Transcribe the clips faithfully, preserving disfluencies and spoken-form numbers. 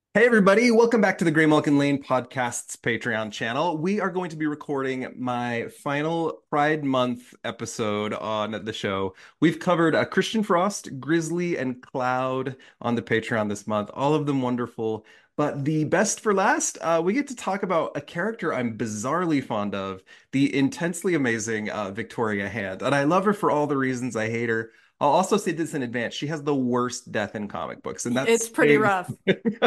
Hey everybody, welcome back to the Gray Milk and Lane podcast's Patreon channel. We are going to be recording my final Pride Month episode on the show. We've covered uh, Christian Frost, Grizzly, and Cloud on the Patreon this month, all of them wonderful. But the best for last, uh, we get to talk about a character I'm bizarrely fond of, the intensely amazing uh, Victoria Hand. And I love her for all the reasons I hate her. I'll also say this in advance. She has the worst death in comic books, and It's that's pretty saying rough.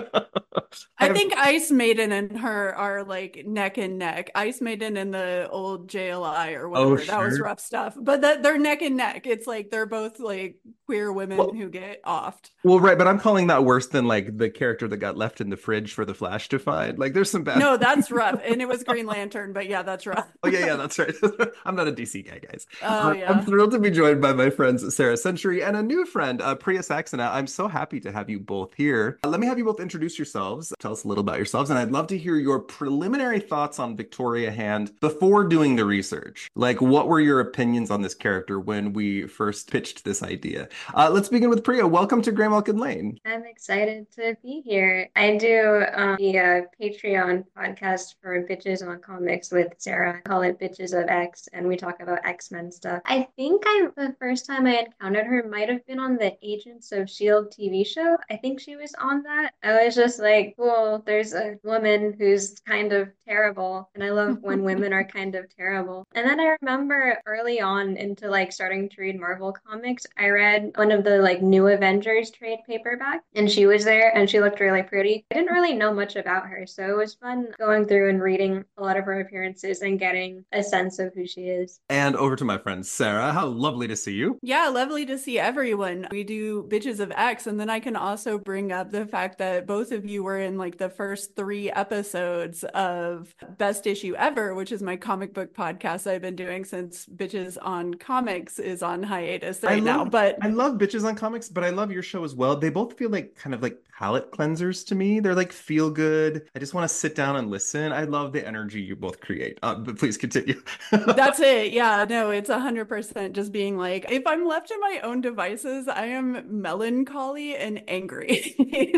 I I have think Ice Maiden and her are like neck and neck. Ice Maiden and the old J L I or Oh, whatever. That was sure. rough stuff. But that they're neck and neck. It's like they're both like queer women Well, who get offed. well, right, but I'm calling that worse than like the character that got left in the fridge for the Flash to find. Like, there's some bad. No, that's rough. And it was Green Lantern, but yeah, that's rough. Oh yeah, yeah, that's right. I'm not a D C guy, guys. Oh Uh, I'm yeah. thrilled to be joined by my friends Sarah Century and a new friend, uh, Priya Saxena. I'm so happy to have you both here. Uh, let me have you both introduce yourselves. Tell us a little about yourselves, and I'd love to hear your preliminary thoughts on Victoria Hand before doing the research. Like, what were your opinions on this character when we first pitched this idea? Uh, let's begin with Priya. Welcome to Grey Malkin Lane. I'm excited to be here. I do um, the uh, Patreon podcast for Bitches on Comics with Sarah. I call it Bitches of X, and we talk about X-Men stuff. I think I the first time I encountered her might have been on the Agents of Shield T V show. I think she was on that. I was just like, cool, there's a woman who's kind of terrible, and I love when women are kind of terrible. And then I remember early on into like starting to read Marvel comics, I read one of the like New Avengers trade paperback, and she was there and she looked really pretty. I didn't really know much about her, so it was fun going through and reading a lot of her appearances and getting a sense of who she is. And over to my friend Sarah. How lovely to see you. Yeah, lovely to see everyone. We do Bitches of X, and then I can also bring up the fact that both of you were in like the first three episodes of Best Issue Ever, which is my comic book podcast I've been doing since Bitches on Comics is on hiatus I right now. love But I love Bitches on Comics, but I love your show as well. They both feel like kind of like palate cleansers to me. They're like feel good. I just want to sit down and listen. I love the energy you both create. Uh, but please continue. that's it. Yeah, no, it's a hundred percent just being like, if I'm left to my own devices, I am melancholy and angry.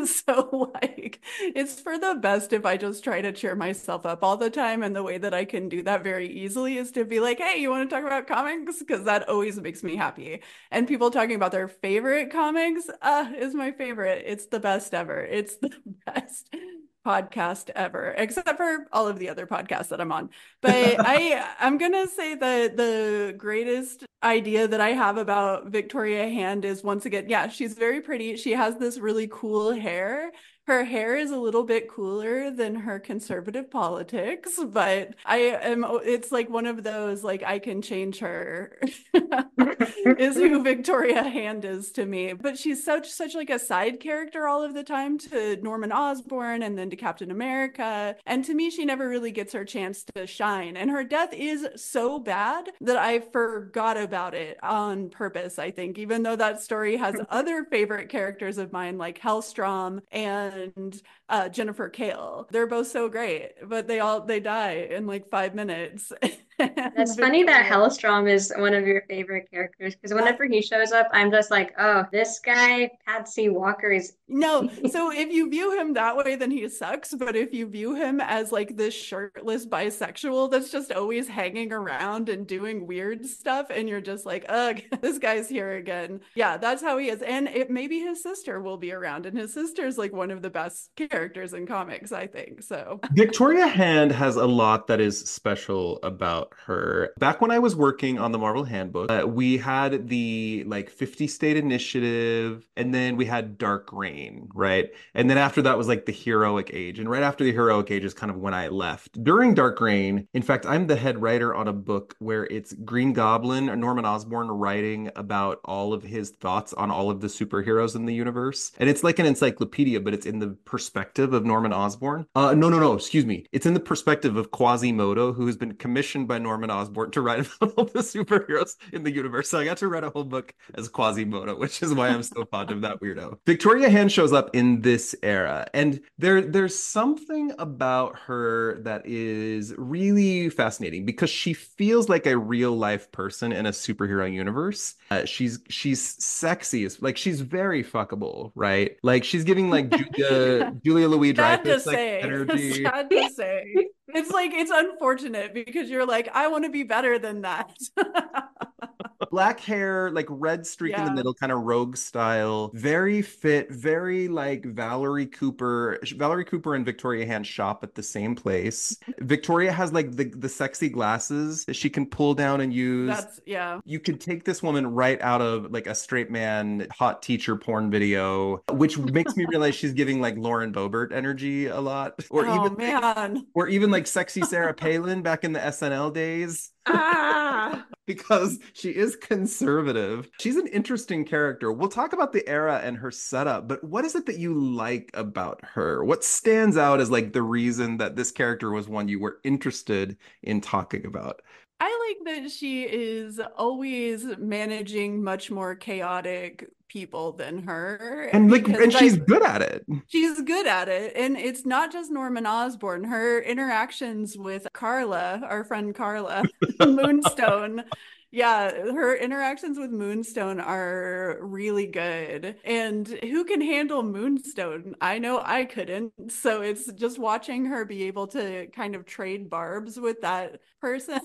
So like it's for the best if I just try to cheer myself up all the time. And the way that I can do that very easily is to be like, hey, you want to talk about comics? Because that always makes me happy. And people talking about their favorite comics, uh, is my favorite. It's the best ever. It's the best podcast ever, except for all of the other podcasts that I'm on. But I I'm gonna say that the greatest idea that I have about Victoria Hand is once again, yeah, she's very pretty. She has this really cool hair. Her hair is a little bit cooler than her conservative politics, but I am, it's like one of those, like, I can change her is who Victoria Hand is to me. But she's such, such like a side character all of the time to Norman Osborn and then to Captain America. And to me, she never really gets her chance to shine. And her death is so bad that I forgot about it on purpose, I think, even though that story has other favorite characters of mine like Hellstrom and uh, Jennifer Kale. They're both so great, but they all they die in like five minutes. And That's funny that Victoria, Hellstrom is one of your favorite characters because uh, whenever he shows up, I'm just like, oh, this guy, Patsy Walker, is. no, so if you view him that way, then he sucks. But if you view him as like this shirtless bisexual that's just always hanging around and doing weird stuff, and you're just like, ugh, this guy's here again. Yeah, that's how he is. And it maybe his sister will be around, and his sister's like one of the best characters in comics, I think. So Victoria Hand has a lot that is special about her. Back when I was working on the Marvel Handbook, uh, we had the like fifty state initiative, and then we had Dark Reign, right? And then after that was like the heroic age. And right after the heroic age is kind of when I left. During Dark Reign, in fact, I'm the head writer on a book where it's Green Goblin, Norman Osborn writing about all of his thoughts on all of the superheroes in the universe. And it's like an encyclopedia, but it's in the perspective of Norman Osborn. Uh, no, no, no, excuse me. It's in the perspective of Quasimodo, who has been commissioned by by Norman Osborn to write about all the superheroes in the universe. So I got to write a whole book as Quasimodo, which is why I'm so fond of that weirdo. Victoria Hand shows up in this era, and there there's something about her that is really fascinating because she feels like a real life person in a superhero universe. Uh, she's she's sexy, like she's very fuckable, right? Like she's giving like Julia Julia Louis Sad to Dreyfus like say, energy. sad to say. It's like it's unfortunate because you're like, I want to be better than that. Black hair, like red streak yeah. in the middle, kind of rogue style. Very fit, very like Valerie Cooper. Valerie Cooper and Victoria Hand shop at the same place. Victoria has like the, the sexy glasses that she can pull down and use. That's, yeah. You could take this woman right out of like a straight man hot teacher porn video, which makes me realize she's giving like Lauren Boebert energy a lot. Or oh, even man. Or even like sexy Sarah Palin back in the S N L days. Ah. Because she is conservative. She's an interesting character. We'll talk about the era and her setup, but what is it that you like about her? What stands out as like the reason that this character was one you were interested in talking about? I like that she is always managing much more chaotic people than her. And like and like, she's good at it. She's good at it. And it's not just Norman Osborn. Her interactions with Carla, our friend Carla, Moonstone. Yeah, her interactions with Moonstone are really good. And who can handle Moonstone? I know I couldn't. So it's just watching her be able to kind of trade barbs with that person,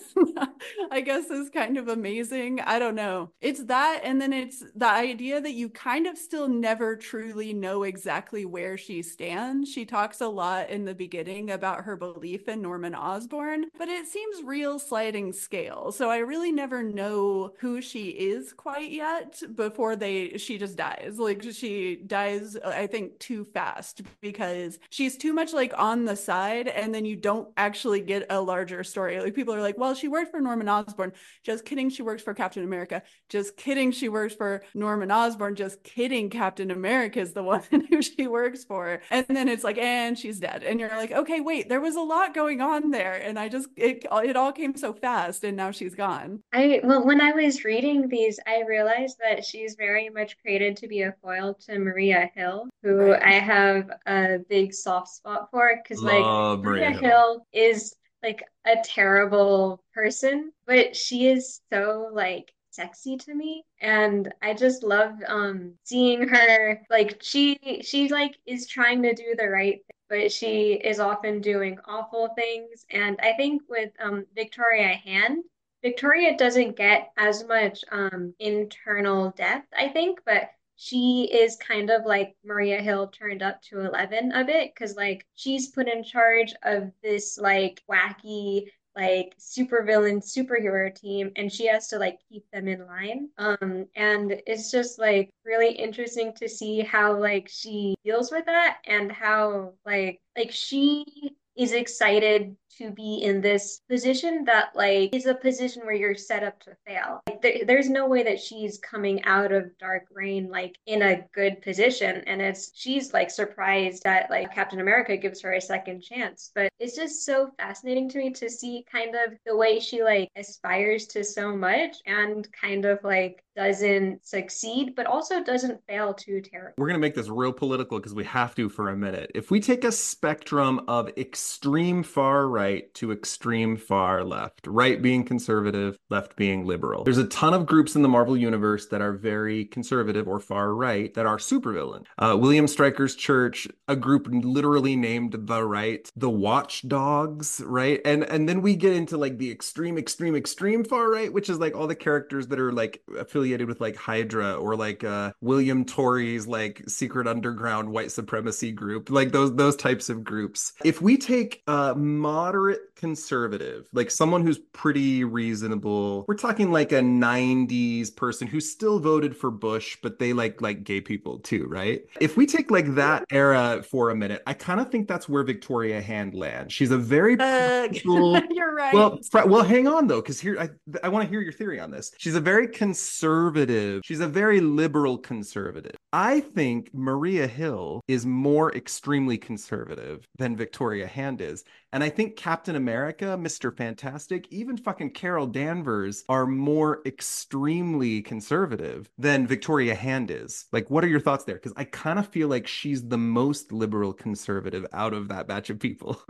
I guess, is kind of amazing. I don't know. It's that. And then it's the idea that you kind of still never truly know exactly where she stands. She talks a lot in the beginning about her belief in Norman Osborn, but it seems real sliding scale. So I really never know know who she is quite yet before they she just dies. Like she dies, I think, too fast because she's too much like on the side, and then you don't actually get a larger story. Like people are like, well, she worked for Norman Osborn. Just kidding, she works for Captain America. Just kidding, she works for Norman Osborn. Just kidding, Captain America is the one who she works for. And then it's like, and she's dead. And you're like, okay, wait, there was a lot going on there, and I just it it all came so fast, and now she's gone. I well, when I was reading these, I realized that she's very much created to be a foil to Maria Hill, who right. I have a big soft spot for, because like Maria, Maria Hill. Hill is like a terrible person, but she is so like sexy to me, and I just love um seeing her. Like she she like is trying to do the right thing, but she is often doing awful things. And I think with um Victoria Hand, Victoria doesn't get as much um, internal depth, I think, but she is kind of like Maria Hill turned up to eleven a bit, because like she's put in charge of this like wacky like supervillain superhero team, and she has to like keep them in line. Um, and it's just like really interesting to see how like she deals with that, and how like like she is excited to be in this position that like is a position where you're set up to fail. Like there, there's no way that she's coming out of Dark Reign like in a good position, and it's she's like surprised that like Captain America gives her a second chance. But it's just so fascinating to me to see kind of the way she like aspires to so much and kind of like doesn't succeed, but also doesn't fail too terribly. We're going to make this real political because we have to for a minute. If we take a spectrum of extreme far right to extreme far left, right being conservative, left being liberal, there's a ton of groups in the Marvel universe that are very conservative or far right that are supervillain. Uh, William Stryker's Church, a group literally named The Right, the Watchdogs, right? And and then we get into like the extreme, extreme, extreme far right, which is like all the characters that are like affiliated with like Hydra, or like uh William Torrey's like secret underground white supremacy group, like those those types of groups. If we take a moderate conservative, like someone who's pretty reasonable, we're talking like a nineties person who still voted for Bush, but they like like gay people too, right? If we take like that era for a minute, I kind of think that's where Victoria Hand lands. She's a very uh, you're right. Well, well, hang on though, because here I I want to hear your theory on this. She's a very conservative. She's a very liberal conservative. I think Maria Hill is more extremely conservative than Victoria Hand is. And I think Captain America, Mister Fantastic, even fucking Carol Danvers are more extremely conservative than Victoria Hand is. Like, what are your thoughts there? Because I kind of feel like she's the most liberal conservative out of that batch of people.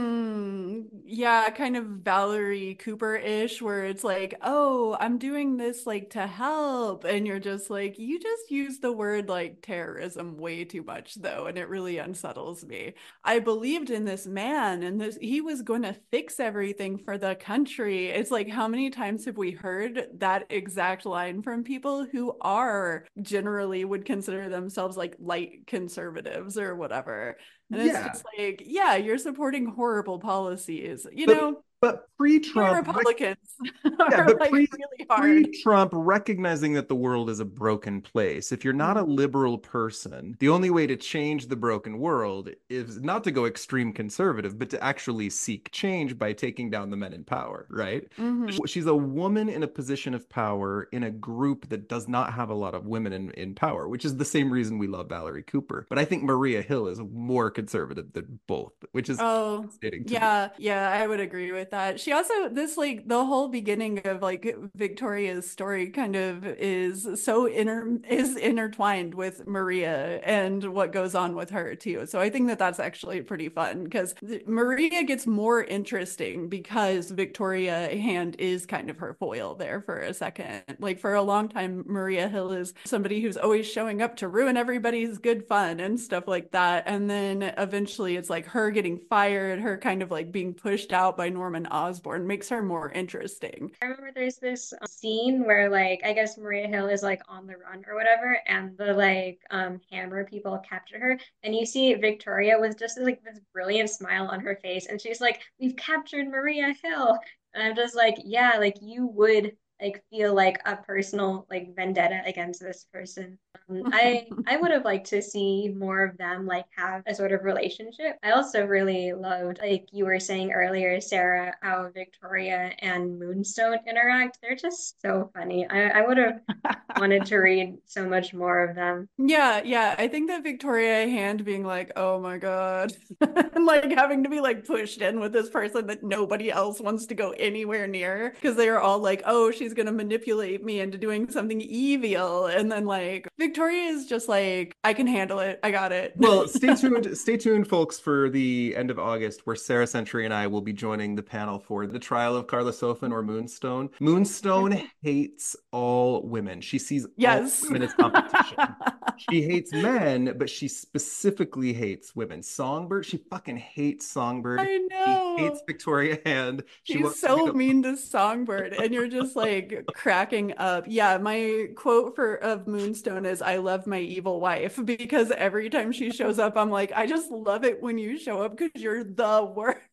Mm, yeah, kind of Valerie Cooper-ish, where it's like, oh, I'm doing this like to help. And you're just like, you just use the word like terrorism way too much, though, and it really unsettles me. I believed in this man and this he was going to fix everything for the country. It's like, how many times have we heard that exact line from people who are generally would consider themselves like light conservatives or whatever? And it's Yeah. just like, yeah, you're supporting horrible policies. You But know, but my pre-Trump, Republicans yeah, are but like pre really hard. pre-Trump recognizing that the world is a broken place. If you're not a Mhm. liberal person, the only way to change the broken world is not to go extreme conservative, but to actually seek change by taking down the men in power, right? Mhm. She's a woman in a position of power in a group that does not have a lot of women in, in power, which is the same reason we love Valerie Cooper. But I think Maria Hill is more conservative than both, which is Oh, fascinating to me. yeah, yeah, I would agree with that. She also, this like the whole beginning of like Victoria's story kind of is so inter is intertwined with Maria and what goes on with her too. So I think that that's actually pretty fun because Maria gets more interesting because Victoria Hand is kind of her foil there for a second. Like for a long time, Maria Hill is somebody who's always showing up to ruin everybody's good fun and stuff like that. And then eventually it's like her getting fired, her kind of like being pushed out by Norman Osborn makes her more interesting. I remember there's this um, scene where like I guess Maria Hill is like on the run or whatever, and the like um Hammer people capture her, and you see Victoria with just like this brilliant smile on her face, and she's like, "We've captured Maria Hill," and I'm just like, yeah, like you would like feel like a personal like vendetta against this person. Um, I I would have liked to see more of them like have a sort of relationship. I also really loved, like you were saying earlier, Sarah, how Victoria and Moonstone interact. They're just so funny. I, I would have wanted to read so much more of them. Yeah, yeah. I think that Victoria Hand being like, oh my God, and like having to be like pushed in with this person that nobody else wants to go anywhere near because they are all like, oh, she's gonna manipulate me into doing something evil. And then like Victoria is just like, I can handle it. I got it. Well, stay tuned, stay tuned, folks, for the end of August, where Sarah Century and I will be joining the panel for the trial of Carla Sofin or Moonstone. Moonstone hates all women. She sees all Yes. women as competition. She hates men, but she specifically hates women. Songbird, she fucking hates Songbird. I She know. hates Victoria Hand. She He's wants to so make a mean to Songbird, and you're just like cracking up. Yeah, my quote for of Moonstone is "I love my evil wife" because every time she shows up, I'm like, I just love it when you show up because you're the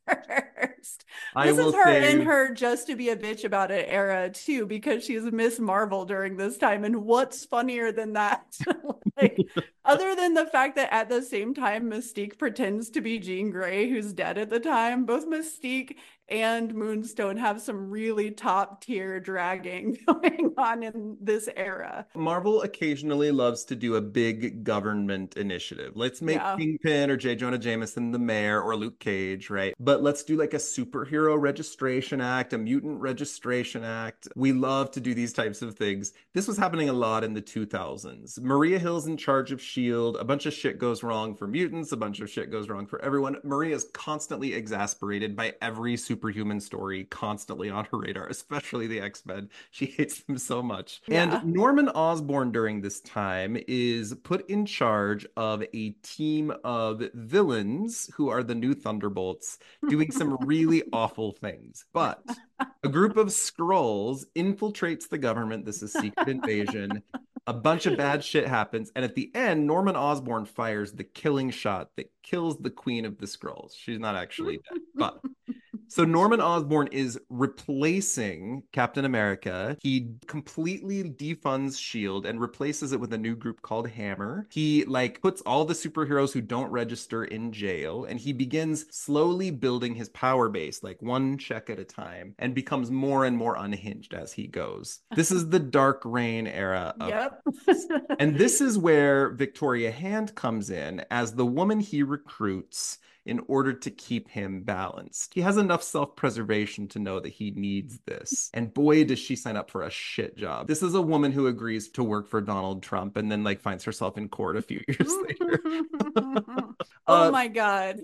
worst. I This is will her in say, her just to be a bitch about it era too, because she's Miss Marvel during this time. And what's funnier than that? Like, other than the fact that at the same time, Mystique pretends to be Jean Grey, who's dead at the time, both Mystique and Moonstone have some really top tier dragging going on in this era. Marvel occasionally loves to do a big government initiative. Let's make Yeah. Kingpin or J. Jonah Jameson the mayor or Luke Cage, right? But let's do like a superhero registration act, a mutant registration act. We love to do these types of things. This was happening a lot in the two thousands. Maria Hill's in charge of S H I E L D. A bunch of shit goes wrong for mutants, a bunch of shit goes wrong for everyone. Maria is constantly exasperated by every superhuman story constantly on her radar, especially the X-Men. She hates them so much. And Yeah. Norman Osborn during this time is put in charge of a team of villains who are the new Thunderbolts doing some really awful things. But a group of Skrulls infiltrates the government. This is Secret Invasion. A bunch of bad shit happens, and at the end, Norman Osborn fires the killing shot that kills the Queen of the Skrulls. She's not actually dead, but So Norman Osborn is replacing Captain America. He completely defunds Shield and replaces it with a new group called Hammer. He like puts all the superheroes who don't register in jail, and he begins slowly building his power base, like one check at a time, and becomes more and more unhinged as he goes. This is the Dark Reign era of Yep. and this is where Victoria Hand comes in as the woman he recruits in order to keep him balanced. He has enough self-preservation to know that he needs this. And boy, does she sign up for a shit job. This is a woman who agrees to work for Donald Trump and then like finds herself in court a few years later. Oh uh, my God.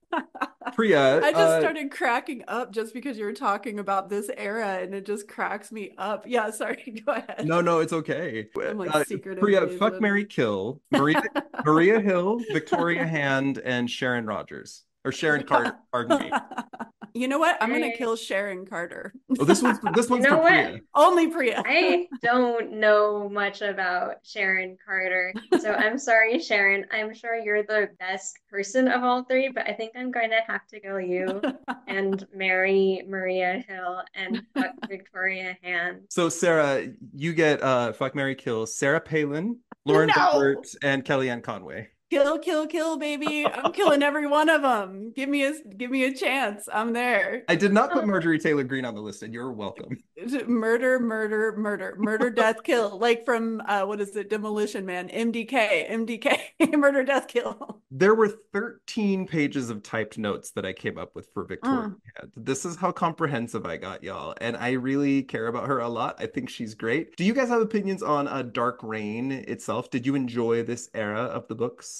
Priya, I just uh, started cracking up just because you were talking about this era and it just cracks me up. Yeah, sorry, go ahead. No, no, it's okay. I'm like Uh, secret Priya, invasion. fuck, marry, kill. Maria, Maria Hill, Victoria Hand, and Sharon Rogers. Or Sharon Carter, pardon me. You know what? I'm Hey. gonna kill Sharon Carter. Oh, this one's this one's You know for what? Priya. Only Priya. I don't know much about Sharon Carter, so I'm sorry, Sharon. I'm sure you're the best person of all three, but I think I'm going to have to go you and marry Maria Hill and fuck Victoria Hand. So Sarah, you get uh fuck, marry, kill Sarah Palin, Lauren No! Boebert, and Kellyanne Conway. Kill, kill, kill, baby. I'm killing every one of them. Give me a give me a chance. I'm there. I did not put Marjorie Taylor Greene on the list, and you're welcome. Murder, murder, murder, murder, death, kill. Like from uh what is it? Demolition Man. M D K. M D K. Murder, death, kill. There were thirteen pages of typed notes that I came up with for Victoria. Mm. This is how comprehensive I got, y'all. And I really care about her a lot. I think she's great. Do you guys have opinions on uh, Dark Reign itself? Did you enjoy this era of the books?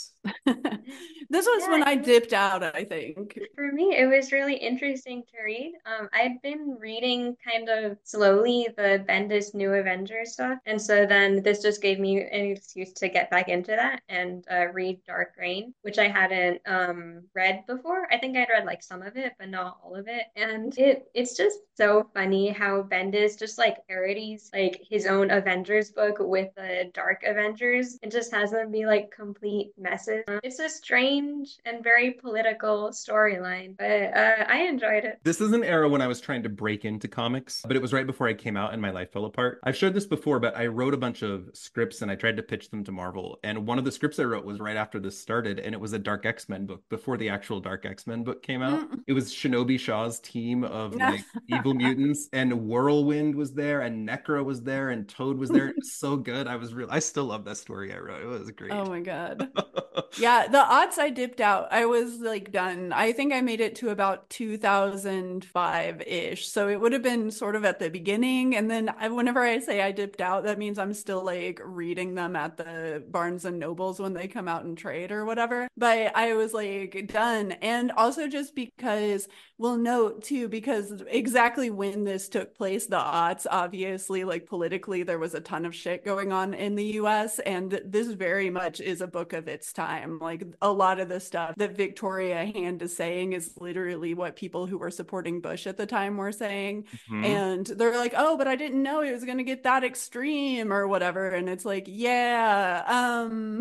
This was Yeah, when I it was- dipped out, I think. For me, it was really interesting to read. Um, I'd been reading kind of slowly the Bendis New Avengers stuff, and so then this just gave me an excuse to get back into that and uh, read Dark Reign, which I hadn't um, read before. I think I'd read like some of it, but not all of it. And it it's just so funny how Bendis just like parodies like his own Avengers book with the Dark Avengers and just has them be like complete messes. It's a strange and very political storyline, but uh, I enjoyed it. This is an era when I was trying to break into comics, but it was right before I came out and my life fell apart. I've shared this before, but I wrote a bunch of scripts and I tried to pitch them to Marvel. And one of the scripts I wrote was right after this started, and it was a Dark X-Men book before the actual Dark X-Men book came out. Mm. It was Shinobi Shaw's team of like evil mutants, and Whirlwind was there, and Necra was there, and Toad was there. It was so good. I was real. I still love that story I wrote. It was great. Oh my God. Yeah, the odds I dipped out, I was like done. I think I made it to about two thousand five-ish. So it would have been sort of at the beginning. And then I, whenever I say I dipped out, that means I'm still like reading them at the Barnes and Nobles when they come out in trade or whatever. But I was like done. And also just because we'll note too, because exactly when this took place, the odds, obviously, like politically, there was a ton of shit going on in the U S. And this very much is a book of its time. Like a lot of the stuff that Victoria Hand is saying is literally what people who were supporting Bush at the time were saying. Mm-hmm. And they're like, oh, but I didn't know it was going to get that extreme or whatever. And it's like, yeah, um,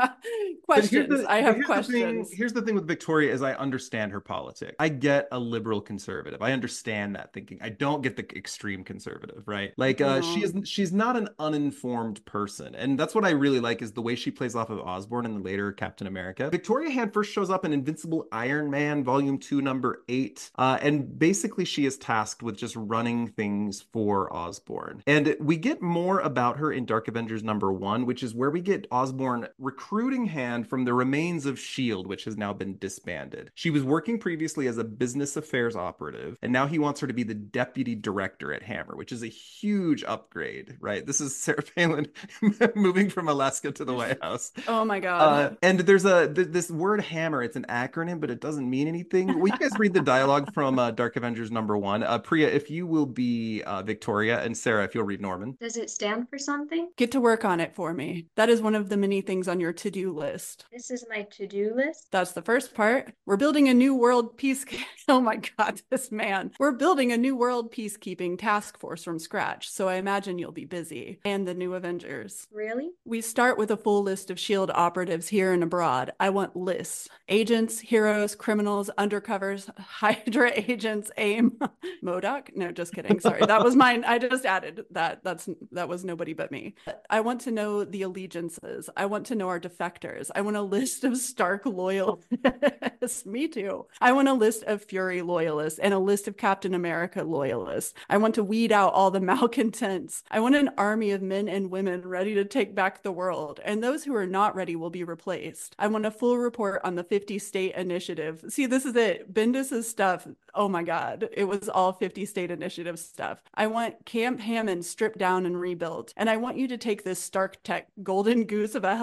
questions. The, I have here's questions. The thing, here's the thing with Victoria is I understand her politics. I get a liberal conservative. I understand that thinking. I don't get the extreme conservative, right? Like uh, mm-hmm. she is, she's not an uninformed person. And that's what I really like is the way she plays off of Osborn in the later Captain America. Victoria Hand first shows up in Invincible Iron Man, volume two, number eight. Uh, and basically she is tasked with just running things for Osborn. And we get more about her in Dark Avengers number one, which is where we get Osborn recruiting Hand from the remains of S H I E L D, which has now been disbanded. She was working previously as a business affairs operative, and now he wants her to be the deputy director at Hammer, which is a huge upgrade, right? This is Sarah Palin moving from Alaska to the White House. Oh my God. Uh, and there's a th- this word hammer. It's an acronym, but it doesn't mean anything. Will you guys read the dialogue from uh, Dark Avengers number one? Uh, Priya, if you will be uh, Victoria, and Sarah, if you'll read Norman. Does it stand for something? Get to work on it for me. That is one of the many things on your to-do list. This is my to-do list? That's the first part. We're building a new world peace. Oh my God, this man. We're building a new world peacekeeping task force from scratch, so I imagine you'll be busy. And the New Avengers. Really? We start with a full list of S H I E L D operatives here and abroad. I want lists, agents, heroes, criminals, undercovers, Hydra agents, AIM, MODOK. No, just kidding. Sorry, that was mine. I just added that. That's that was nobody but me. I want to know the allegiances. I want to know our defectors. I want a list of Stark loyalists. Me too. I want a list of Fury loyalists and a list of Captain America loyalists. I want to weed out all the malcontents. I want an army of men and women ready to take back the world, and those who are not ready will be replaced. I want a full report on the fifty state initiative. See, this is it. Bendis's stuff. Oh my God. It was all fifty state initiative stuff. I want Camp Hammond stripped down and rebuilt. And I want you to take this Stark Tech golden goose of a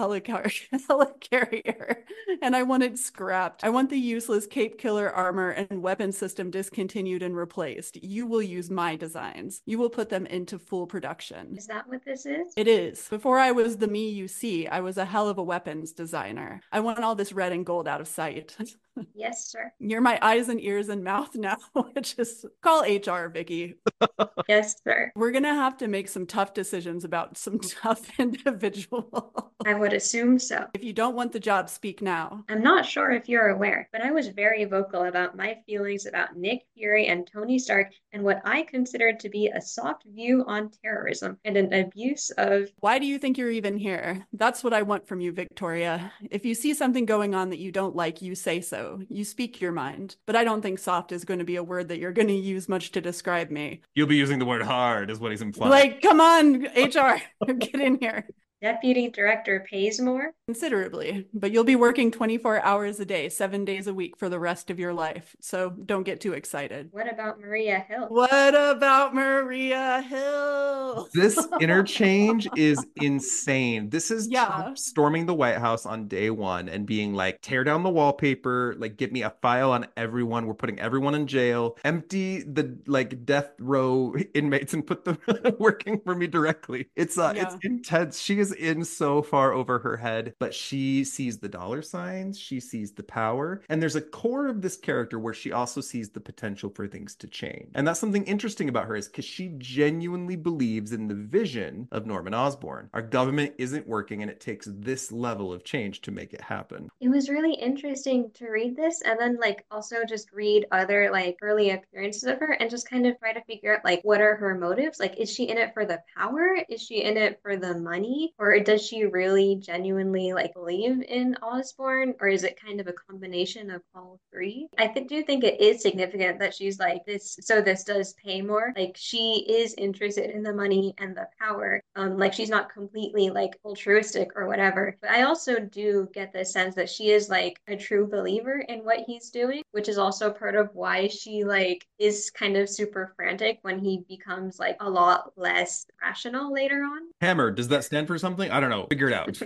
helicarrier and I want it scrapped. I want the useless Cape Killer armor and weapon system discontinued and replaced. You will use my designs. You will put them into full production. Is that what this is? It is. Before I was the me you see, I was a hell of a weapons designer. I want all this red and gold out of sight. Yes, sir. You're my eyes and ears and mouth now. Just call H R, Vicky. Yes, sir. We're going to have to make some tough decisions about some tough individuals. I would assume so. If you don't want the job, speak now. I'm not sure if you're aware, but I was very vocal about my feelings about Nick Fury and Tony Stark and what I considered to be a soft view on terrorism and an abuse of... Why do you think you're even here? That's what I want from you, Victoria. If you see something going on that you don't like, you say so. You speak your mind. But I don't think soft is going to be a word that you're going to use much to describe me. You'll be using the word hard, is what he's implying. Like, come on, H R, get in here. Deputy director pays more? Considerably, but you'll be working twenty-four hours a day, seven days a week for the rest of your life. So don't get too excited. What about Maria Hill? What about Maria Hill? This interchange is insane. This is Yeah. Trump storming the White House on day one and being like, tear down the wallpaper, like get me a file on everyone. We're putting everyone in jail. Empty the like death row inmates and put them working for me directly. It's uh Yeah. it's intense. She is in so far over her head, but she sees the dollar signs, she sees the power, and there's a core of this character where she also sees the potential for things to change. And that's something interesting about her, is because she genuinely believes in the vision of Norman Osborn. Our government isn't working, and it takes this level of change to make it happen. It was really interesting to read this and then like also just read other like early appearances of her and just kind of try to figure out like what are her motives? Like, is she in it for the power? Is she in it for the money? Or does she really genuinely like believe in Osborn? Or is it kind of a combination of all three? I th- do think it is significant that she's like this, so this does pay more. Like, she is interested in the money and the power. Um, like she's not completely like altruistic or whatever. But I also do get the sense that she is like a true believer in what he's doing, which is also part of why she like is kind of super frantic when he becomes like a lot less rational later on. Hammer, does that stand for something? I don't know. Figure it out.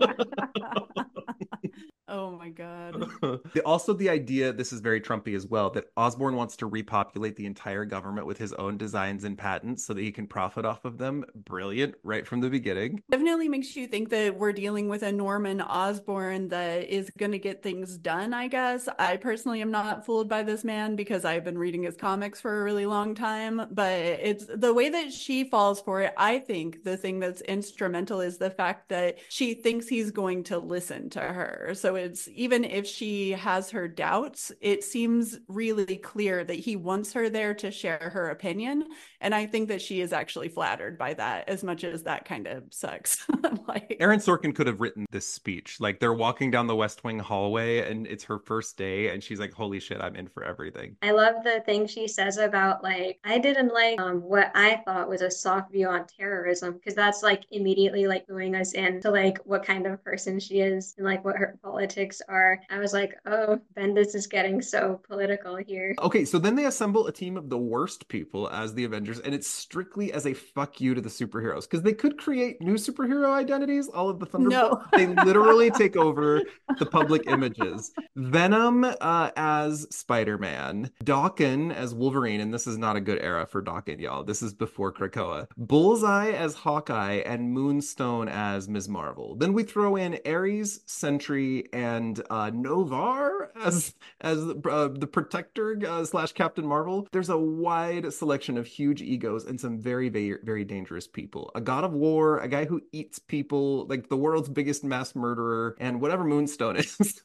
Oh my God. The- also, the idea, this is very Trumpy as well, that Osborn wants to repopulate the entire government with his own designs and patents so that he can profit off of them. Brilliant, right from the beginning. Definitely makes you think that we're dealing with a Norman Osborn that is going to get things done, I guess. I personally am not fooled by this man because I've been reading his comics for a really long time, but it's the way that she falls for it. I think the thing that's instrumental is the fact that she thinks he's going to listen to her. So it's, even if she has her doubts, it seems really clear that he wants her there to share her opinion. And I think that she is actually flattered by that, as much as that kind of sucks. Like, Aaron Sorkin could have written this speech. Like, they're walking down the West Wing hallway and it's her first day and she's like, holy shit, I'm in for everything. I love the thing she says about like, I didn't like um, what I thought was a soft view on terrorism, because that's like immediately like going us into like what kind of person she is and like what her politics are. I was like, oh, Bendis is getting so political here. Okay, so then they assemble a team of the worst people as the Avengers, and it's strictly as a fuck you to the superheroes, because they could create new superhero identities, all of the Thunderbolts. No. They literally take over the public images. Venom uh, as Spider-Man, Daken as Wolverine, and this is not a good era for Daken, y'all. This is before Krakoa. Bullseye as Hawkeye, and Moonstone as Miz Marvel. Then we throw in Ares, Sentry, and uh, Novar as as uh, the protector uh, slash Captain Marvel. There's a wide selection of huge egos and some very, very, very dangerous people. A god of war, a guy who eats people, like the world's biggest mass murderer, and whatever Moonstone is.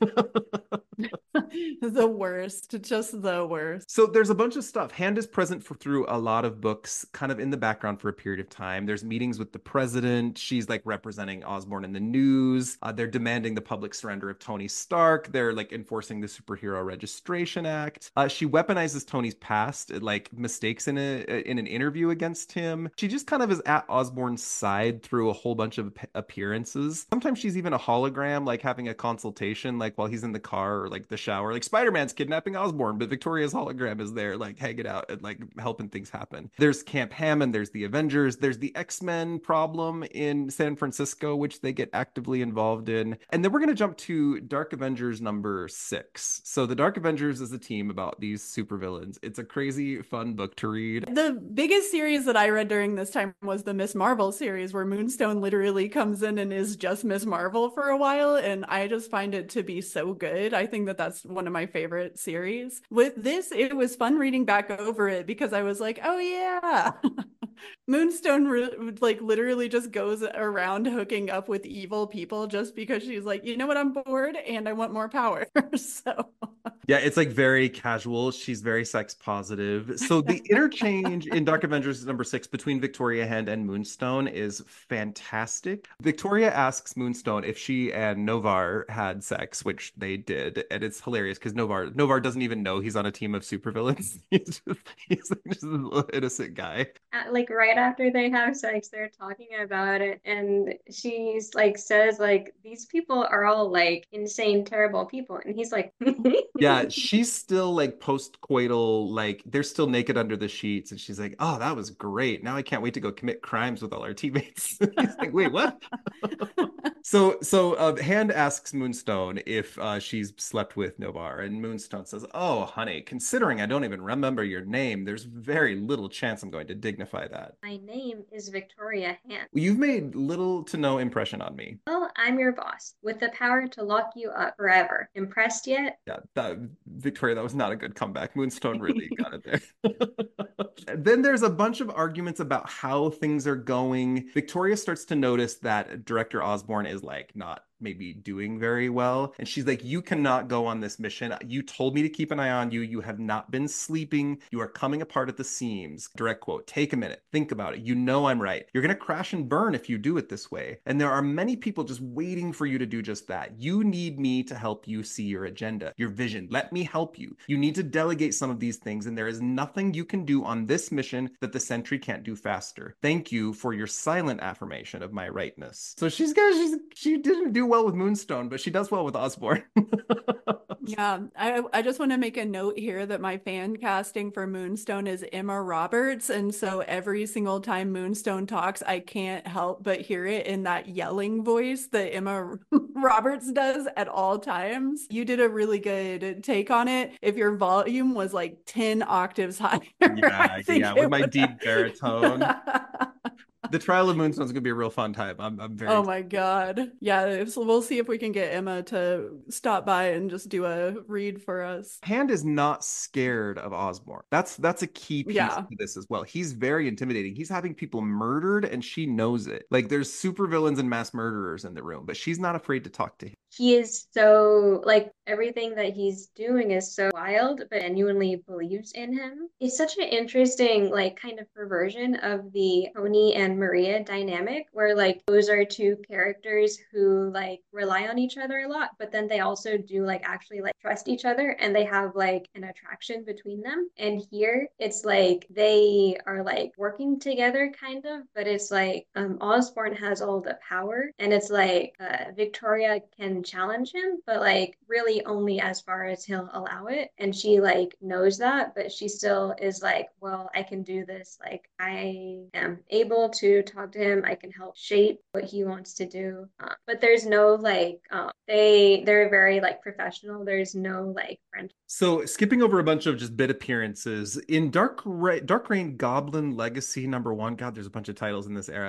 The worst, just the worst. So there's a bunch of stuff. Hand is present for through a lot of books, kind of in the background for a period of time. There's meetings with the president. She's like representing Osborn in the news. Uh, they're demanding the public surrender of Tony Stark. They're like enforcing the Superhero Registration Act. Uh, she weaponizes Tony's past, like mistakes in a in an interview against him. She just kind of is at Osborn's side through a whole bunch of appearances. Sometimes she's even a hologram, like having a consultation, like while he's in the car or like the shower. Like Spider-Man's kidnapping Osborn, but Victoria's hologram is there, like hanging out and like helping things happen. There's Camp Hammond, there's the Avengers, there's the X-Men problem in San Francisco, which they get actively involved in. And then we're going to jump to Dark Avengers number six. So the Dark Avengers is a team about these supervillains. It's a crazy, fun book to read. The biggest series that I read during this time was the Miss Marvel series, where Moonstone literally comes in and is just Miss Marvel for a while. And I just find it to be so good. I think that that's one of my favorite series. With this, it was fun reading back over it because I was like, oh yeah, Moonstone re- like literally just goes around hooking up with evil people just because she's like, you know what, I'm bored and I want more power. So yeah, it's like very casual. She's very sex positive. So the interchange in Dark Avengers number six between Victoria Hand and Moonstone is fantastic. Victoria asks Moonstone if she and Novar had sex, which they did, and it's hilarious because Novar Novar doesn't even know he's on a team of supervillains. He's just he's like just a little innocent guy. Uh, like right after they have sex, they're talking about it, and she's like says like these people are all like insane, terrible people, and he's like, yeah, she's still like post-coital, like they're still naked under the sheets, and she's like, oh, that was great. Now I can't wait to go commit crimes with all our teammates. He's like, wait, what? So, so uh, Hand asks Moonstone if uh, she's slept with Novar, and Moonstone says, "Oh, honey, considering I don't even remember your name, there's very little chance I'm going to dignify that. My name is Victoria Hand. You've made little to no impression on me." Well, I'm your boss, with the power to lock you up forever. Impressed yet? Yeah, that, Victoria, that was not a good comeback. Moonstone really got it there. Then there's a bunch of arguments about how things are going. Victoria starts to notice that Director Osborn is like not maybe doing very well. And she's like, you cannot go on this mission. You told me to keep an eye on you. You have not been sleeping. You are coming apart at the seams. Direct quote, take a minute. Think about it. You know I'm right. You're going to crash and burn if you do it this way. And there are many people just waiting for you to do just that. You need me to help you see your agenda, your vision. Let me help you. You need to delegate some of these things. And there is nothing you can do on this mission that the Sentry can't do faster. Thank you for your silent affirmation of my rightness. So she's got, she's, she didn't do well with Moonstone, but she does well with Osborn. Yeah, I I just want to make a note here that my fan casting for Moonstone is Emma Roberts, and so every single time Moonstone talks, I can't help but hear it in that yelling voice that Emma Roberts does at all times. You did a really good take on it. If your volume was like ten octaves higher, yeah, yeah, with my would... deep baritone. The trial of Moonstone is going to be a real fun time. I'm, I'm very. Oh my God. Yeah. So we'll see if we can get Emma to stop by and just do a read for us. Hand is not scared of Osborn. That's that's a key piece yeah. to this as well. He's very intimidating. He's having people murdered and she knows it. Like there's supervillains and mass murderers in the room, but she's not afraid to talk to him. He is so, like, everything that he's doing is so wild, but genuinely believes in him. It's such an interesting, like, kind of perversion of the Tony and Maria dynamic, where, like, those are two characters who, like, rely on each other a lot, but then they also do, like, actually, like, trust each other, and they have, like, an attraction between them. And here, it's like, they are, like, working together, kind of, but it's like, um, Osborn has all the power, and it's like, uh, Victoria can challenge him, but like really only as far as he'll allow it. And she like knows that, but she still is like, well, I can do this. Like I am able to talk to him. I can help shape what he wants to do. Uh, but there's no like, um, they they're very like professional. There's no like friendship. So skipping over a bunch of just bit appearances in Dark Ra- Dark Reign Goblin Legacy number one. God, there's a bunch of titles in this era.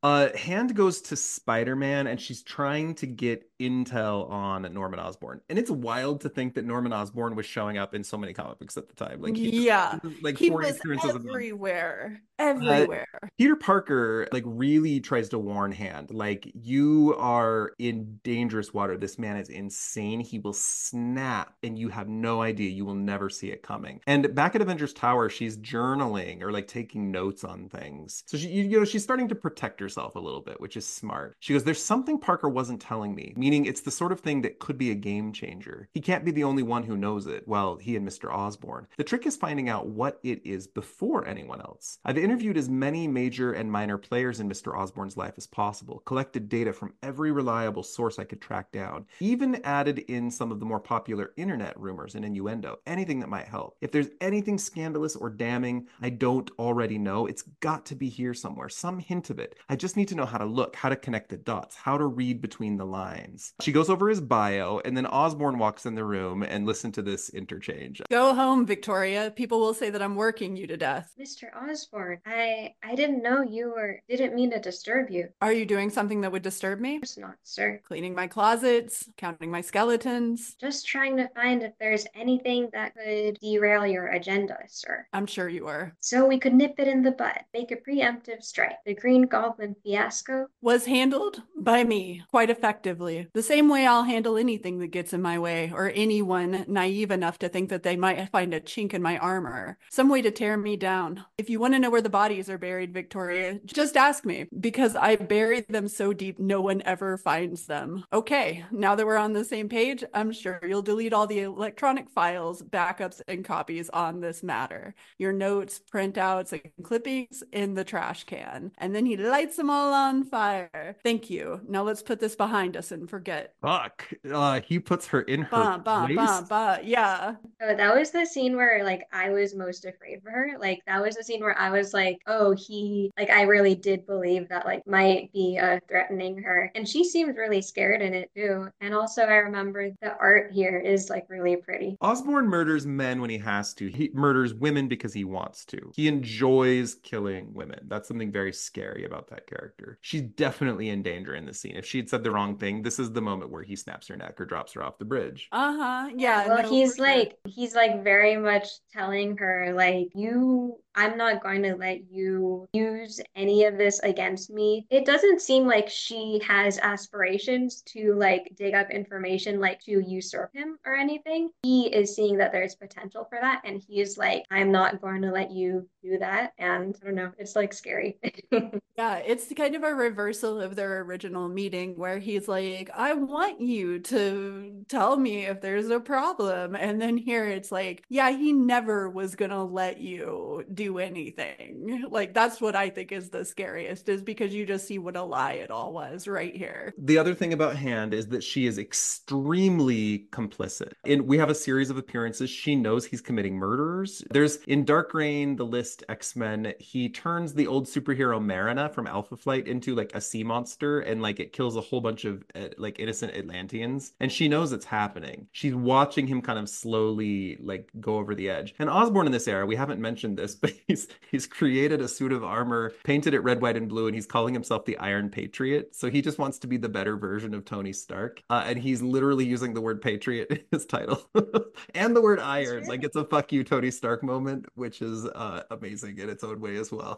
Uh, Hand goes to Spider-Man and she's trying to get intel on Norman Osborn. And it's wild to think that Norman Osborn was showing up in so many comic books at the time. Like he Yeah, was like he forty was appearances a month. everywhere, Uh, everywhere. Peter Parker like really tries to warn Hand, like you are in dangerous water. This man is insane. He will snap and you have no idea. You will never see it coming. And back at Avengers Tower, she's journaling or like taking notes on things. So she, you, you know, she's starting to protect herself a little bit, which is smart. She goes, "There's something Parker wasn't telling me," meaning it's the sort of thing that could be a game changer. He can't be the only one who knows it. Well, he and Mister Osborn. The trick is finding out what it is before anyone else. I've interviewed as many major and minor players in Mister Osborn's life as possible, collected data from every reliable source I could track down, even added in some of the more popular internet rumors and innuendo, anything that might help. If there's anything scandalous or damning I don't already know, it's got to be here somewhere, some hint of it. I just need to know how to look, how to connect the dots, how to read between the lines. She goes over his bio, and then Osborn walks in the room and listen to this interchange. Go home, Victoria. People will say that I'm working you to death. Mister Osborn, I I didn't know you were, didn't mean to disturb you. Are you doing something that would disturb me? Of course not, sir. Cleaning my closets, counting my skeletons. Just trying to find if there's anything that could derail your agenda, sir. I'm sure you were. So we could nip it in the bud, make a preemptive strike. The Green Goblin fiasco was handled by me quite effectively. The same way I'll handle anything that gets in my way, or anyone naive enough to think that they might find a chink in my armor, some way to tear me down. If you want to know where the bodies are buried, Victoria, just ask me, because I buried them so deep no one ever finds them. Okay, now that we're on the same page, I'm sure you'll delete all the electronic files, backups, and copies on this matter. Your notes, printouts, and clippings in the trash can. And then he lights them all on fire. Thank you. Now let's put this behind us and forget. Fuck. Uh, he puts her in her bah, bah, place. bah, bah. Yeah. Oh, that was the scene where like I was most afraid for her. Like that was the scene where I was like, oh, he like I really did believe that like might be uh threatening her. And she seemed really scared in it too. And also I remember the art here is like really pretty. Osborn murders men when he has to. He murders women because he wants to. He enjoys killing women. That's something very scary about that character. She's definitely in danger in this scene. If she had said the wrong thing, this is the moment where he snaps her neck or drops her off the bridge. Uh-huh. Yeah. Well, no, he's for like sure. he's like very much telling her like you I'm not going to let you use any of this against me. It doesn't seem like she has aspirations to like dig up information like to usurp him or anything. He is seeing that there's potential for that and he is like, I'm not going to let you do that. And I don't know, it's like scary. Yeah, it's kind of a reversal of their original meeting where he's like, I want you to tell me if there's a problem. And then here it's like, yeah, he never was gonna let you do anything. Like, that's what I think is the scariest, is because you just see what a lie it all was right here. The other thing about Hand is that she is extremely complicit. In we have a series of appearances. She knows he's committing murders. There's in Dark Reign, the List, X-Men, he turns the old superhero Marina from Alpha Flight into like a sea monster and like it kills a whole bunch of uh, like innocent Atlanteans, and she knows it's happening. She's watching him kind of slowly like go over the edge. And Osborn in this era, we haven't mentioned this, but he's he's created a suit of armor, painted it red, white, and blue, and he's calling himself the Iron Patriot. So he just wants to be the better version of Tony Stark, uh, and he's literally using the word Patriot in his title and the word iron. Really? Like it's a fuck you Tony Stark moment, which is uh, amazing in its own way as well.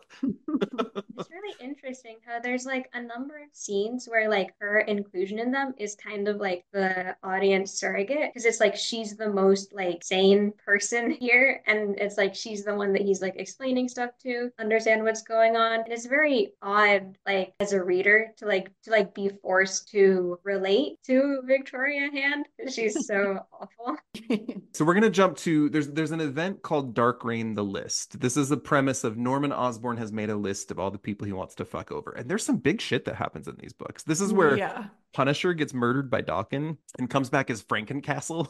It's really interesting how there's like a number of scenes where like her inclusion in them is kind of like the audience surrogate, because it's like she's the most like sane person here and it's like she's the one that he's like explaining stuff to understand what's going on. And it's very odd like as a reader to like to like be forced to relate to Victoria Hand because she's so awful. So we're gonna jump to there's there's an event called Dark Reign, the List. This is the premise of Norman Osborn has made a list of all the people he wants to fuck over, and there's some big shit that happens in these books. This is where yeah. Punisher gets murdered by Daken and comes back as Frankencastle.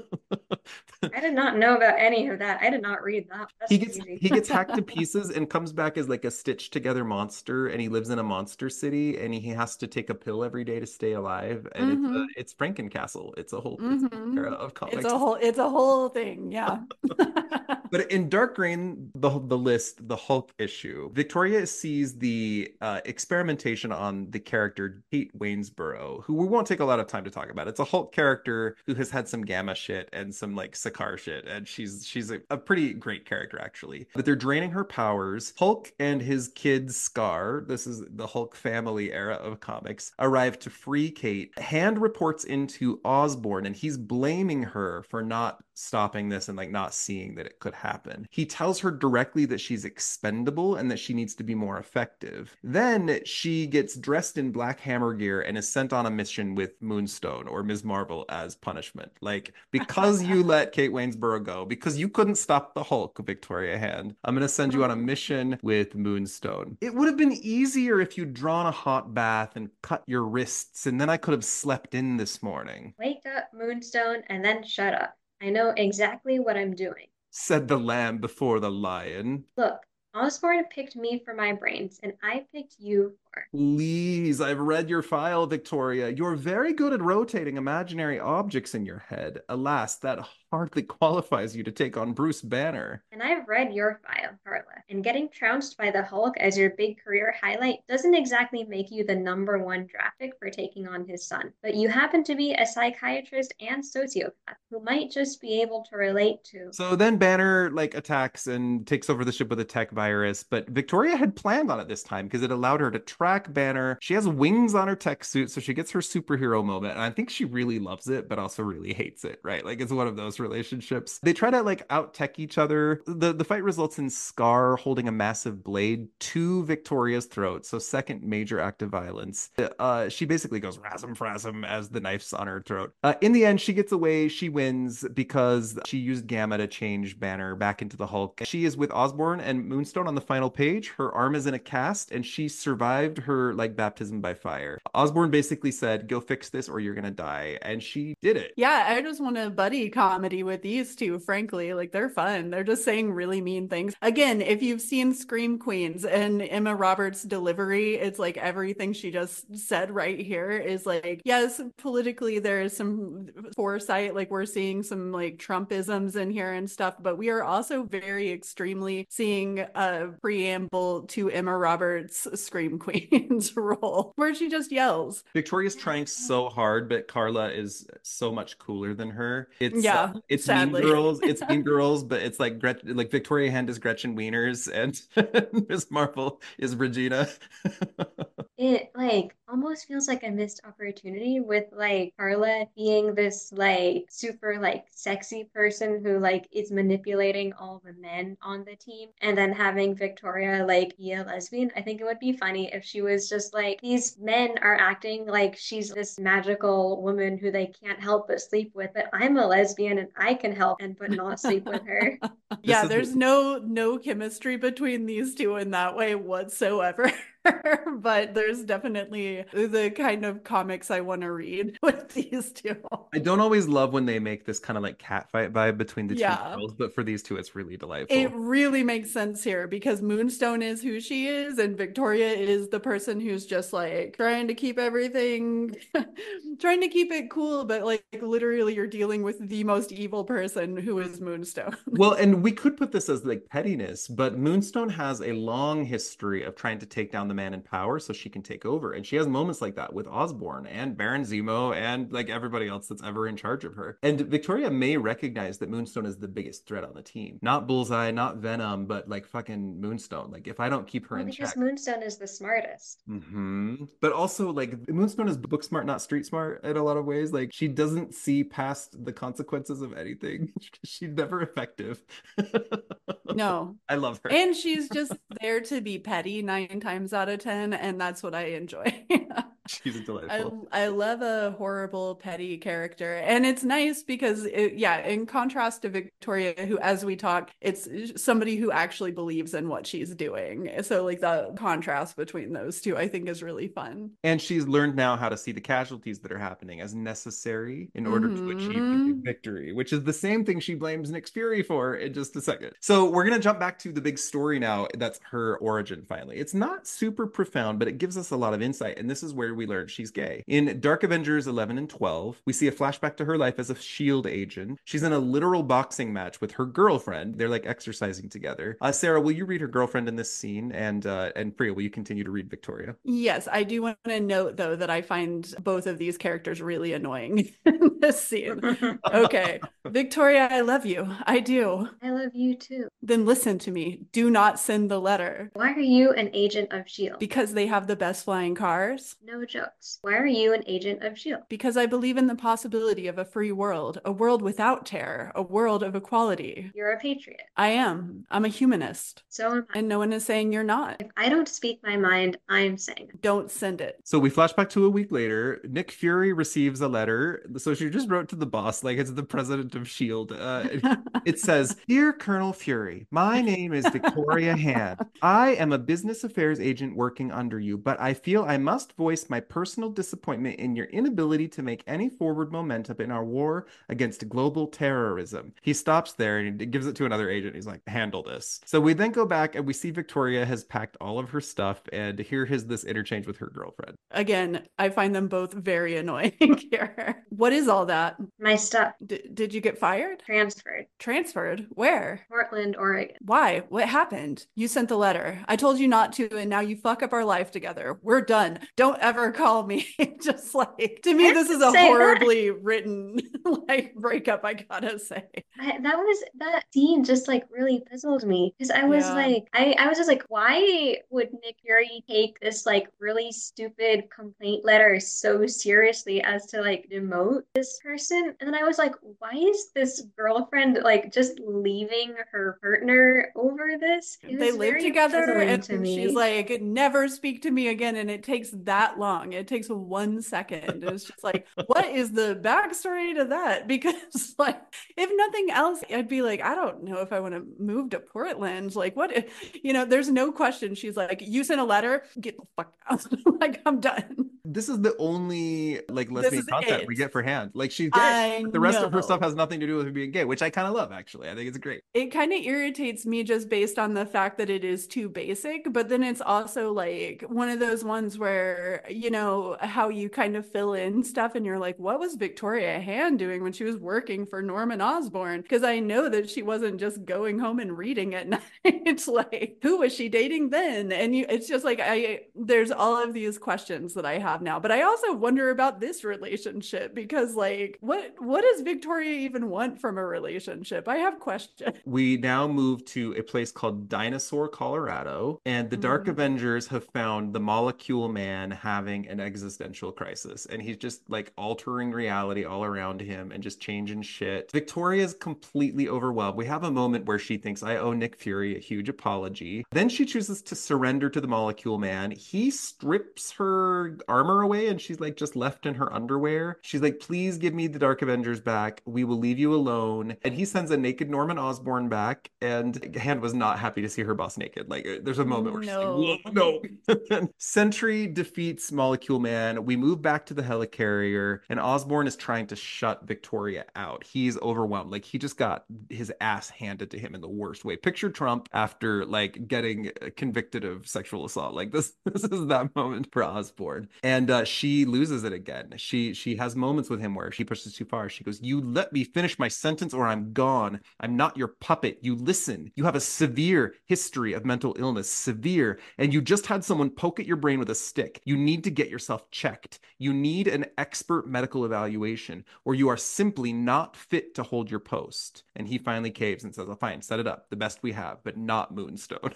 I did not know about any of that. I did not read that. That's He gets crazy. he gets hacked to pieces and comes back as like a stitched together monster, and he lives in a monster city, and he has to take a pill every day to stay alive, and it's a, Mm-hmm. it's Frankencastle. It's a whole it's a era Mm-hmm. of It's comics. a whole it's a whole thing, yeah. But in Dark Reign, the the list, the Hulk issue, Victoria sees the uh, experimentation on the character Kate Waynesboro, who we won't take a lot of time to talk about. It's a Hulk character who has had some Gamma shit and some like Sakaar shit, and she's she's a, a pretty great character actually. But they're draining her powers. Hulk and his kid Scar, this is the Hulk family era of comics, arrive to free Kate. Hand reports into Osborn, and he's blaming her for not stopping this and like not seeing that it could happen. He tells her directly that she's expendable and that she needs to be more effective. Then she gets dressed in Black Hammer gear and is sent on a mission with Moonstone or Miz Marvel as punishment. Like, because you let Kate Waynesboro go, because you couldn't stop the Hulk, Victoria Hand, I'm going to send you on a mission with Moonstone. It would have been easier if you'd drawn a hot bath and cut your wrists, and then I could have slept in this morning. Wake up, Moonstone, and then shut up. I know exactly what I'm doing, said the lamb before the lion. Look, Osborn picked me for my brains, and I picked you for. Please, I've read your file, Victoria. You're very good at rotating imaginary objects in your head. Alas, that hardly qualifies you to take on Bruce Banner. And I've read your file, Carla. And getting trounced by the Hulk as your big career highlight doesn't exactly make you the number one draft pick for taking on his son. But you happen to be a psychiatrist and sociopath who might just be able to relate to. So then Banner like attacks and takes over the ship with a tech virus, but Victoria had planned on it this time because it allowed her to track Banner. She has wings on her tech suit, so she gets her superhero moment. And I think she really loves it, but also really hates it, right? Like it's one of those relationships. They try to like out tech each other. The the fight results in Scar holding a massive blade to Victoria's throat. So second major act of violence. Uh, she basically goes rasm frasm as the knife's on her throat. Uh, in the end, she gets away. She wins because she used Gamma to change Banner back into the Hulk. She is with Osborn and Moonstone on the final page. Her arm is in a cast, and she survived her like baptism by fire. Osborn basically said, "Go fix this, or you're gonna die," and she did it. Yeah, I just want a buddy comedy with these two, frankly. Like, they're fun. They're just saying really mean things. Again, if you've seen Scream Queens and Emma Roberts' delivery, it's like everything she just said right here is like, yes, politically there is some foresight, like we're seeing some like Trumpisms in here and stuff, but we are also very extremely seeing a preamble to Emma Roberts' Scream Queens role, where she just yells. Victoria's trying so hard, but Carla is so much cooler than her. It's Yeah, uh, it's sadly. Mean Girls. It's Mean Girls, but it's like Gret- like Victoria Hand is Gretchen Wieners, and Miss Marvel is Regina. It like almost feels like a missed opportunity with like Carla being this like super like sexy person who like is manipulating all the men on the team, and then having Victoria like be a lesbian. I think it would be funny if she was just like, these men are acting like she's this magical woman who they can't help but sleep with, but I'm a lesbian and I can help and but not sleep with her. Yeah, is- there's no no chemistry between these two in that way whatsoever. But there's definitely the kind of comics I want to read with these two. I don't always love when they make this kind of like catfight vibe between the Yeah. two girls, but for these two, it's really delightful. It really makes sense here because Moonstone is who she is, and Victoria is the person who's just like trying to keep everything, trying to keep it cool, but like literally you're dealing with the most evil person who is Moonstone. Well, and we could put this as like pettiness, but Moonstone has a long history of trying to take down the man in power so she can take over. And she has moments like that with Osborn and Baron Zemo and like everybody else that's ever in charge of her. And Victoria may recognize that Moonstone is the biggest threat on the team. Not Bullseye, not Venom, but like fucking Moonstone. Like if I don't keep her Well, in because check. Moonstone is the smartest. Mm-hmm. But also like Moonstone is book smart, not street smart in a lot of ways. Like she doesn't see past the consequences of anything. She's never effective. No. I love her. And she's just there to be petty nine times out of ten, and that's what I enjoy. She's I delightful. I love a horrible petty character, and it's nice because it, yeah, in contrast to Victoria, who, as we talk, it's somebody who actually believes in what she's doing. So like the contrast between those two, I think, is really fun. And she's learned now how to see the casualties that are happening as necessary in order to achieve the big Hmm. victory, which is the same thing she blames Nick Fury for in just a second. So we're going to jump back to the big story now. That's her origin finally. It's not super profound, but it gives us a lot of insight. And this is where we learn she's gay. In Dark Avengers eleven and twelve, we see a flashback to her life as a SHIELD agent. She's in a literal boxing match with her girlfriend. They're like exercising together. Uh, Sarah, will you read her girlfriend in this scene? And uh, and Priya, will you continue to read Victoria? Yes, I do want to note though that I find both of these characters really annoying in this scene. Okay, Victoria, I love you. I do. I love you too. Then listen to me. Do not send the letter. Why are you an agent of SHIELD? Because they have the best flying cars. No jokes. Why are you an agent of SHIELD? Because I believe in the possibility of a free world, a world without terror, a world of equality. You're a patriot. I am. I'm a humanist. So am I. And no one is saying you're not. If I don't speak my mind, I'm saying it. Don't send it. So we flash back to a week later. Nick Fury receives a letter. So she just wrote to the boss, like it's the president of SHIELD. Uh, it says, Dear Colonel Fury, my name is Victoria Hand. I am a business affairs agent working under you, but I feel I must voice my personal disappointment in your inability to make any forward momentum in our war against global terrorism. He stops there and he gives it to another agent. He's like, handle this. So we then go back and we see Victoria has packed all of her stuff, and here is this interchange with her girlfriend. Again, I find them both very annoying here. What is all that? My stuff. D- did you get fired? Transferred. Transferred? Where? Portland, Oregon. Why? What happened? You sent the letter. I told you not to, and now you fuck up our life together. We're done. Don't ever call me. Just like, to me, this is a horribly that. written like breakup, I gotta say. I, that was, that scene just like really puzzled me because I was yeah. like, I, I was just like, why would Nick Fury take this like really stupid complaint letter so seriously as to like demote this person? And then I was like, why is this girlfriend like just leaving her partner over this? They live together and to she's like, never speak to me again. And it takes that long. It takes one second. It's just like, what is the backstory to that? Because like, if nothing else, I'd be like, I don't know if I want to move to Portland. Like, what, if, you know, there's no question. She's like, you sent a letter, get the fuck out. Like, I'm done. This is the only like lesbian content it. we get for Hand. Like she's gay. I the rest know. of her stuff has nothing to do with her being gay, which I kind of love actually. I think it's great. It kind of irritates me just based on the fact that it is too basic, but then it's also like one of those ones where, you know, how you kind of fill in stuff and you're like, what was Victoria Hand doing when she was working for Norman Osborn? Because I know that she wasn't just going home and reading at night. It's like, who was she dating then? And you, it's just like, I, there's all of these questions that I have now, but I also wonder about this relationship because like, what, what does Victoria even want from a relationship? I have questions. We now move to a place called Dinosaur, Colorado, and the Dark mm. Avengers have found the Molecule Man having an existential crisis, and he's just like altering reality all around him and just changing shit. Victoria's completely overwhelmed. We have a moment where she thinks, I owe Nick Fury a huge apology. Then she chooses to surrender to the Molecule Man. He strips her armor away and she's like just left in her underwear. She's like, please give me the Dark Avengers back. We will leave you alone. And he sends a naked Norman Osborn back, and Hand was not happy to see her boss naked. Like there's a moment where no. she's like, no. Sentry defeats Molecule Man. We move back to the helicarrier, and Osborn is trying to shut Victoria out. He's overwhelmed. Like he just got his ass handed to him in the worst way. Picture Trump after like getting convicted of sexual assault. Like this, this is that moment for Osborn. And uh, she loses it again. She she has moments with him where she pushes too far. She goes, you let me finish my sentence or I'm gone. I'm not your puppet. You listen. You have a severe history of mental illness, severe, and you just had someone poke at your brain with a stick. You need to get yourself checked. You need an expert medical evaluation, or you are simply not fit to hold your post. And he finally caves and says, oh, fine, set it up. The best we have, but not Moonstone.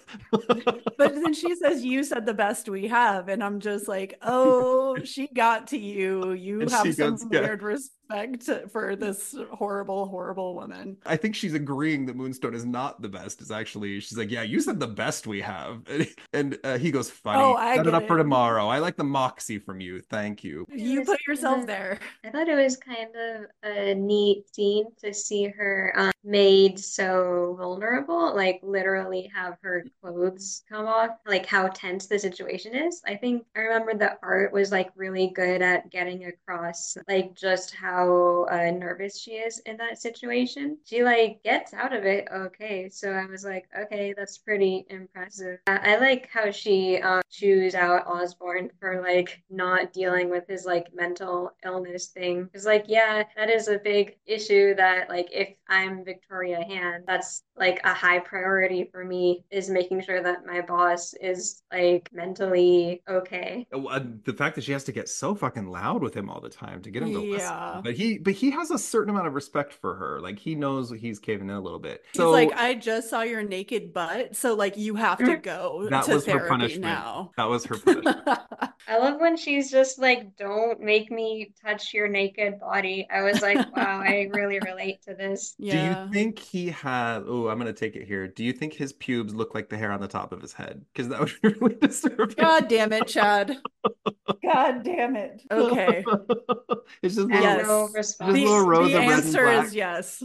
But then she says, you said the best we have. And I'm just like, oh, she got to you. You and have some goes, weird yeah. respect respect for this horrible, horrible woman. I think she's agreeing that Moonstone is not the best. Is actually, she's like, yeah, you said the best we have. And, and uh, he goes, funny. Oh, I Set it get up for it. tomorrow. I like the moxie from you. Thank you. It You was put kind yourself of, there. I thought it was kind of a neat scene to see her um, made so vulnerable, like literally have her clothes come off, like how tense the situation is. I think I remember the art was like really good at getting across like just how uh, nervous she is in that situation. She like gets out of it okay, so I was like, okay, that's pretty impressive. I, I like how she um, chews out Osborne for like not dealing with his like mental illness thing. It's like, yeah, that is a big issue that like if I'm Victoria Hand, that's like a high priority for me is making sure that my boss is like mentally okay. Uh, the fact that she has to get so fucking loud with him all the time to get him to listen. Yeah. But he, but he has a certain amount of respect for her. Like he knows he's caving in a little bit. He's So like, I just saw your naked butt, so like you have to go that to was her therapy punishment. now. That was her punishment. I love when she's just like, don't make me touch your naked body. I was like, wow, I really relate to this. Do you Yeah. think he had, oh, I'm gonna take it here. Do you think his pubes look like the hair on the top of his head? Because that would be really disturbing. God damn it, Chad. God damn it. Okay. It's just I little, have Yes. no just response. little The, rows the of red and answer black. is yes.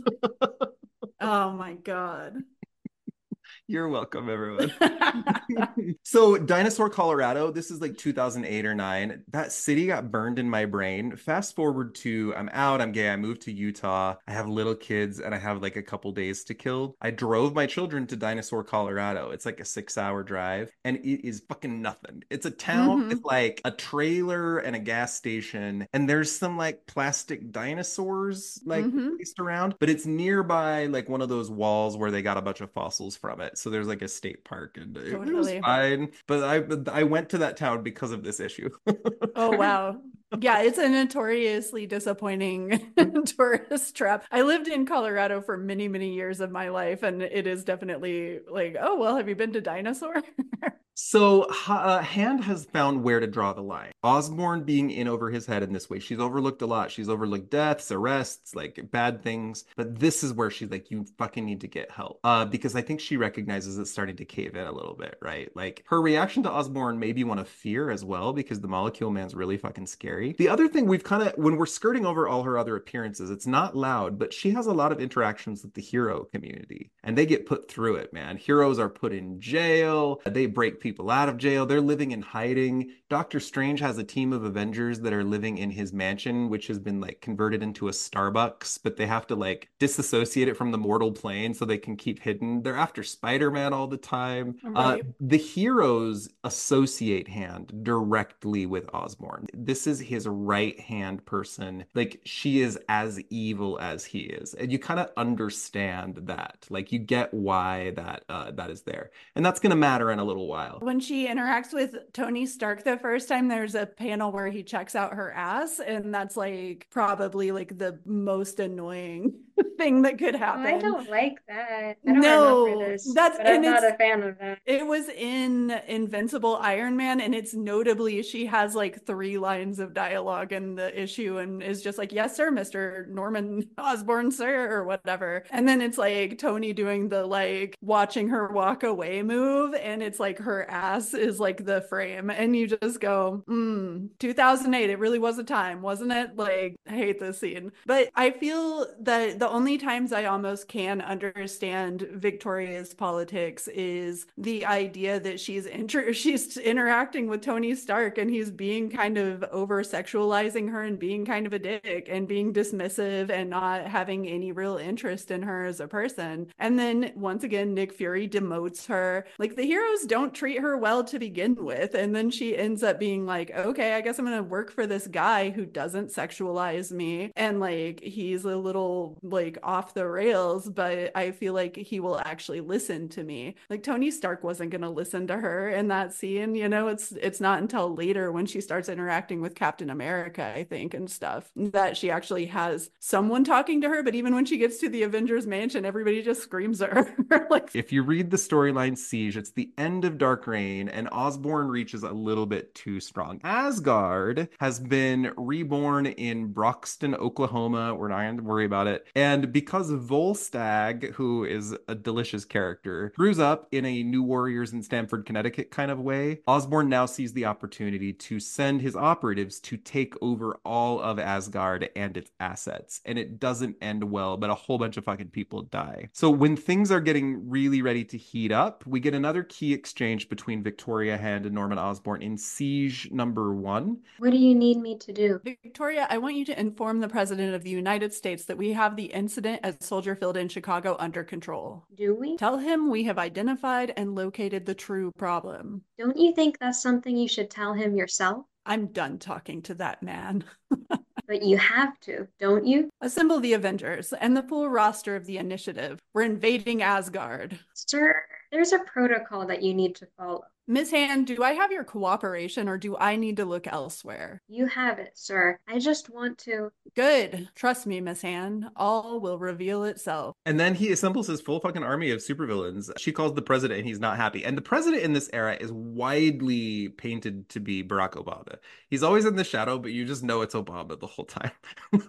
Oh my God. You're welcome, everyone. So, Dinosaur, Colorado, this is like two thousand eight or nine. That city got burned in my brain. Fast forward to I'm out, I'm gay, I moved to Utah. I have little kids and I have like a couple days to kill. I drove my children to Dinosaur, Colorado. It's like a six hour drive and it is fucking nothing. It's a town Mhm. with like a trailer and a gas station, and there's some like plastic dinosaurs like Mhm. placed around, but it's nearby like one of those walls where they got a bunch of fossils from it. So there's like a state park and it, it was Totally. fine. But I I went to that town because of this issue. Oh wow. Yeah, it's a notoriously disappointing tourist trap. I lived in Colorado for many, many years of my life, and it is definitely like, oh, well, have you been to Dinosaur? So uh, Hand has found where to draw the line. Osborne being in over his head in this way. She's overlooked a lot. She's overlooked deaths, arrests, like bad things. But this is where she's like, you fucking need to get help. Uh, because I think she recognizes it's starting to cave in a little bit, right? Like her reaction to Osborne may be one of fear as well, because the Molecule Man's really fucking scary. The other thing we've kind of, when we're skirting over all her other appearances, it's not loud, but she has a lot of interactions with the hero community. And they get put through it, man. Heroes are put in jail. They break people out of jail. They're living in hiding. Doctor Strange has a team of Avengers that are living in his mansion, which has been like converted into a Starbucks, but they have to like disassociate it from the mortal plane so they can keep hidden. They're after Spider-Man all the time. Uh, Right. the heroes associate Hand directly with Osborne. This is his right hand person. Like she is as evil as he is. And you kind of understand that. Like you get why that uh, that is there. And that's going to matter in a little while. When she interacts with Tony Stark the first time, there's a panel where he checks out her ass, and that's like probably like the most annoying thing that could Oh, I happen. don't like that. I don't No, remember this, that's but I'm and not it's a fan of that. it was in Invincible Iron Man, and it's notably she has like three lines of dialogue in the issue and is just like, yes, sir, Mister Norman Osborn, sir, or whatever. And then it's like Tony doing the like watching her walk away move, and it's like her ass is like the frame. And you just go, mm, two thousand eight, it really was a time, wasn't it? Like, I hate this scene. But I feel that the only times I almost can understand Victoria's politics is the idea that she's inter- she's interacting with Tony Stark and he's being kind of over sexualizing her and being kind of a dick and being dismissive and not having any real interest in her as a person. And then once again, Nick Fury demotes her. Like the heroes don't treat her well to begin with. And then she ends up being like, okay, I guess I'm going to work for this guy who doesn't sexualize me. And like, he's a little like like off the rails, but I feel like he will actually listen to me. Like Tony Stark wasn't going to listen to her in that scene, you know. It's it's not until later when she starts interacting with Captain America, I think, and stuff, that she actually has someone talking to her. But even when she gets to the Avengers Mansion, everybody just screams at her. Like, if you read the storyline Siege, it's the end of Dark Reign, and Osborn reaches a little bit too strong. Asgard has been reborn in Broxton, Oklahoma. We're not going to worry about it. And because Volstagg, who is a delicious character, grows up in a New Warriors in Stamford, Connecticut kind of way, Osborn now sees the opportunity to send his operatives to take over all of Asgard and its assets. And it doesn't end well, but a whole bunch of fucking people die. So when things are getting really ready to heat up, we get another key exchange between Victoria Hand and Norman Osborn in Siege number one. What do you need me to do? Victoria, I want you to inform the President of the United States that we have the incident at Soldier Field in Chicago under control. Do we? Tell him we have identified and located the true problem. Don't you think that's something you should tell him yourself? I'm done talking to that man. But you have to, don't you? Assemble the Avengers and the full roster of the initiative. We're invading Asgard. Sir, there's a protocol that you need to follow. Miss Hand, do I have your cooperation or do I need to look elsewhere? You have it, sir. I just want to... Good. Trust me, Miss Hand. All will reveal itself. And then he assembles his full fucking army of supervillains. She calls the president and he's not happy. And the president in this era is widely painted to be Barack Obama. He's always in the shadow, but you just know it's Obama the whole time.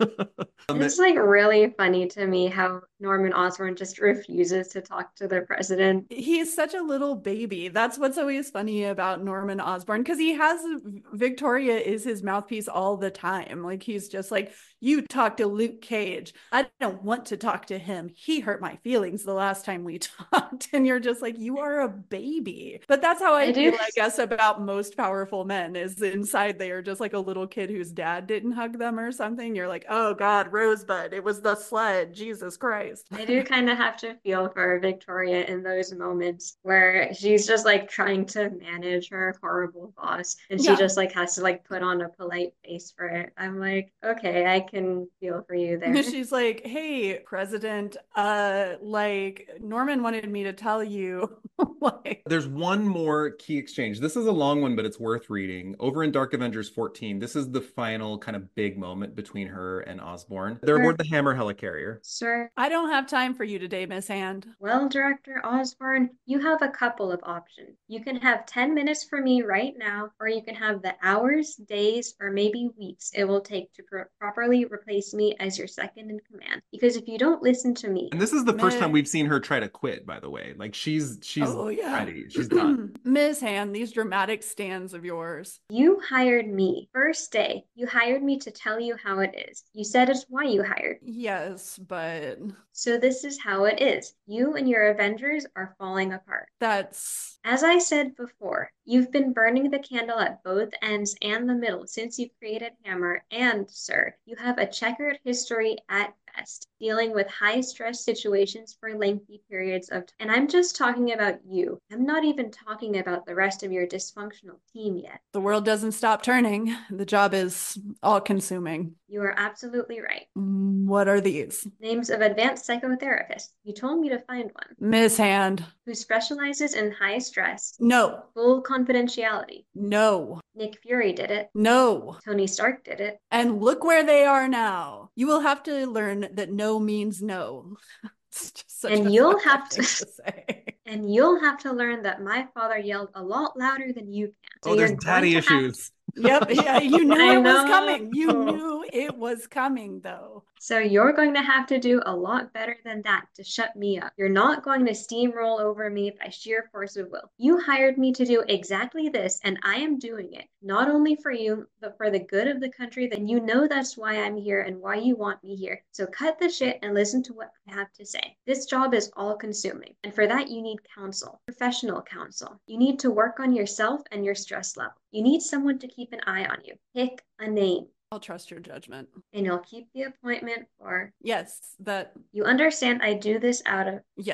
It's like really funny to me how Norman Osborn just refuses to talk to the president. He's such a little baby. That's what's always funny about Norman Osborn, because he has Victoria is his mouthpiece all the time. Like, he's just like, you talk to Luke Cage. I don't want to talk to him. He hurt my feelings the last time we talked. And you're just like, you are a baby. But that's how I, I feel, do. I guess, about most powerful men, is inside they are just like a little kid whose dad didn't hug them or something. You're like, oh God, Rosebud, it was the sled. Jesus Christ. I do kind of have to feel for Victoria in those moments where she's just like trying to manage her horrible boss, and she Yeah. just like has to like put on a polite face for it. I'm like, okay, I can feel for you there. She's like, hey, President, uh, like, Norman wanted me to tell you. Like, There's one more key exchange. This is a long one, but it's worth reading. Over in Dark Avengers fourteen, this is the final kind of big moment between her and Osborn. They're aboard the Hammer helicarrier. Sir, I don't have time for you today, Miss Hand. well, Director Osborn, you have a couple of options. You can have ten minutes for me right now, or you can have the hours, days, or maybe weeks it will take to pro- properly replace me as your second in command. Because if you don't listen to me, And this is the first Miss- time we've seen her try to quit, by the way. Like, she's she's Oh, yeah. ready. She's done. Miss Hand, these dramatic stands of yours. you hired me. First day, you hired me to tell you how it is. You said it's why you hired. Yes, but So this is how it is. You and your Avengers are falling apart. that's... As I said before, you've been burning the candle at both ends and the middle since you created Hammer, and, sir, you have a checkered history at best, dealing with high-stress situations for lengthy periods of time. And I'm just talking about you. I'm not even talking about the rest of your dysfunctional team yet. The world doesn't stop turning. The job is all-consuming. You are absolutely right. What are these? Names of advanced psychotherapists. You told me to find one. Miss Hand. Who specializes in high stress, No. full confidentiality. No. Nick Fury did it. No. Tony Stark did it. And look where they are now. You will have to learn that no means no. It's just such And a you'll fucked have up to- thing to say. And you'll have to learn that my father yelled a lot louder than you can. So Oh, there's you're going daddy to have- issues. Yep, yeah, you knew I it was know. coming. You knew it was coming, though. So you're going to have to do a lot better than that to shut me up. You're not going to steamroll over me by sheer force of will. You hired me to do exactly this, and I am doing it. Not only for you, but for the good of the country. Then you know that's why I'm here and why you want me here. So cut the shit and listen to what I have to say. This job is all-consuming, and for that you need counsel, professional counsel. You need to work on yourself and your stress level. You need someone to keep an eye on you. Pick a name. I'll trust your judgment. And you'll keep the appointment for... Yes, that, You understand I do this out of... yes.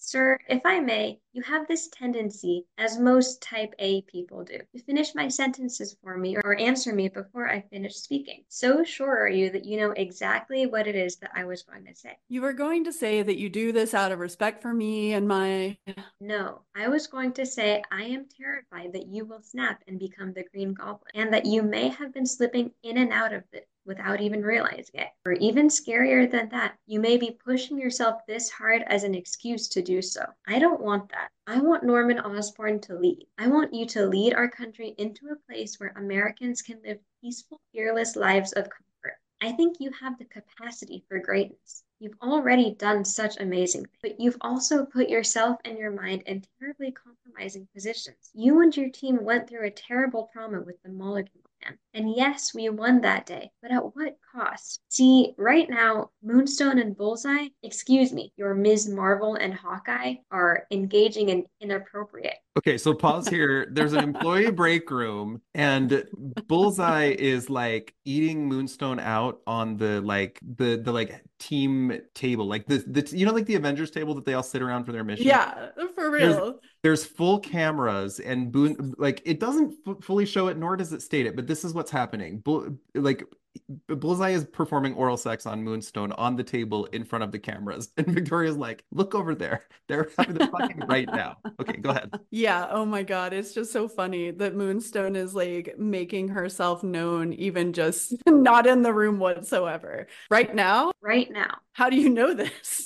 Sir, if I may, you have this tendency, as most type A people do, to finish my sentences for me or answer me before I finish speaking. So sure are you that you know exactly what it is that I was going to say. You were going to say that you do this out of respect for me and my... No, I was going to say I am terrified that you will snap and become the Green Goblin, and that you may have been slipping in and out of it without even realizing it. Or even scarier than that, you may be pushing yourself this hard as an excuse to do so. I don't want that. I want Norman Osborn to lead. I want you to lead our country into a place where Americans can live peaceful, fearless lives of comfort. I think you have the capacity for greatness. You've already done such amazing things, but you've also put yourself and your mind in terribly compromising positions. You and your team went through a terrible trauma with the Mulligan plan. And yes, we won that day, but at what cost? See, right now, Moonstone and Bullseye, excuse me, your Miz Marvel and Hawkeye are engaging in inappropriate. Okay, so pause here. There's an employee break room, and Bullseye is like eating Moonstone out on the like the the like team table, like the the you know like the Avengers table that they all sit around for their mission. Yeah, for There's real. there's full cameras, and Boone like it doesn't f fully show it, nor does it state it, but this is what's happening. Bull like Bullseye is performing oral sex on Moonstone on the table in front of the cameras, and Victoria's like, "Look over there. They're having this fucking right now." Okay, go ahead. Yeah, oh my God. It's just so funny that Moonstone is like making herself known, even just not in the room whatsoever. Right now? Right now. How do you know this?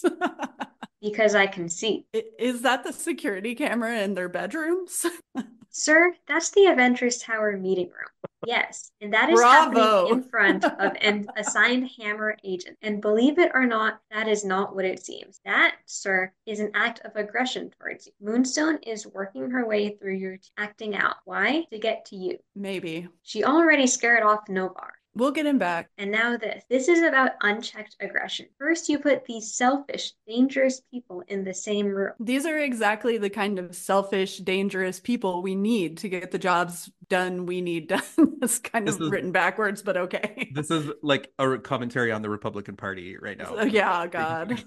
Because I can see. I- Is that the security camera in their bedrooms? Sir, that's the Avengers Tower meeting room. Yes, and that is Bravo. happening in front of an assigned Hammer agent. And believe it or not, that is not what it seems. That, sir, is an act of aggression towards you. Moonstone is working her way through your acting out. Why? To get to you. Maybe. She already scared off Novar. We'll get him back. And now this. This is about unchecked aggression. First, you put these selfish, dangerous people in the same room. These are exactly the kind of selfish, dangerous people we need to get the jobs done we need done. It's kind This of is- written backwards, but okay. This is like a commentary on the Republican Party right now. So, yeah, God.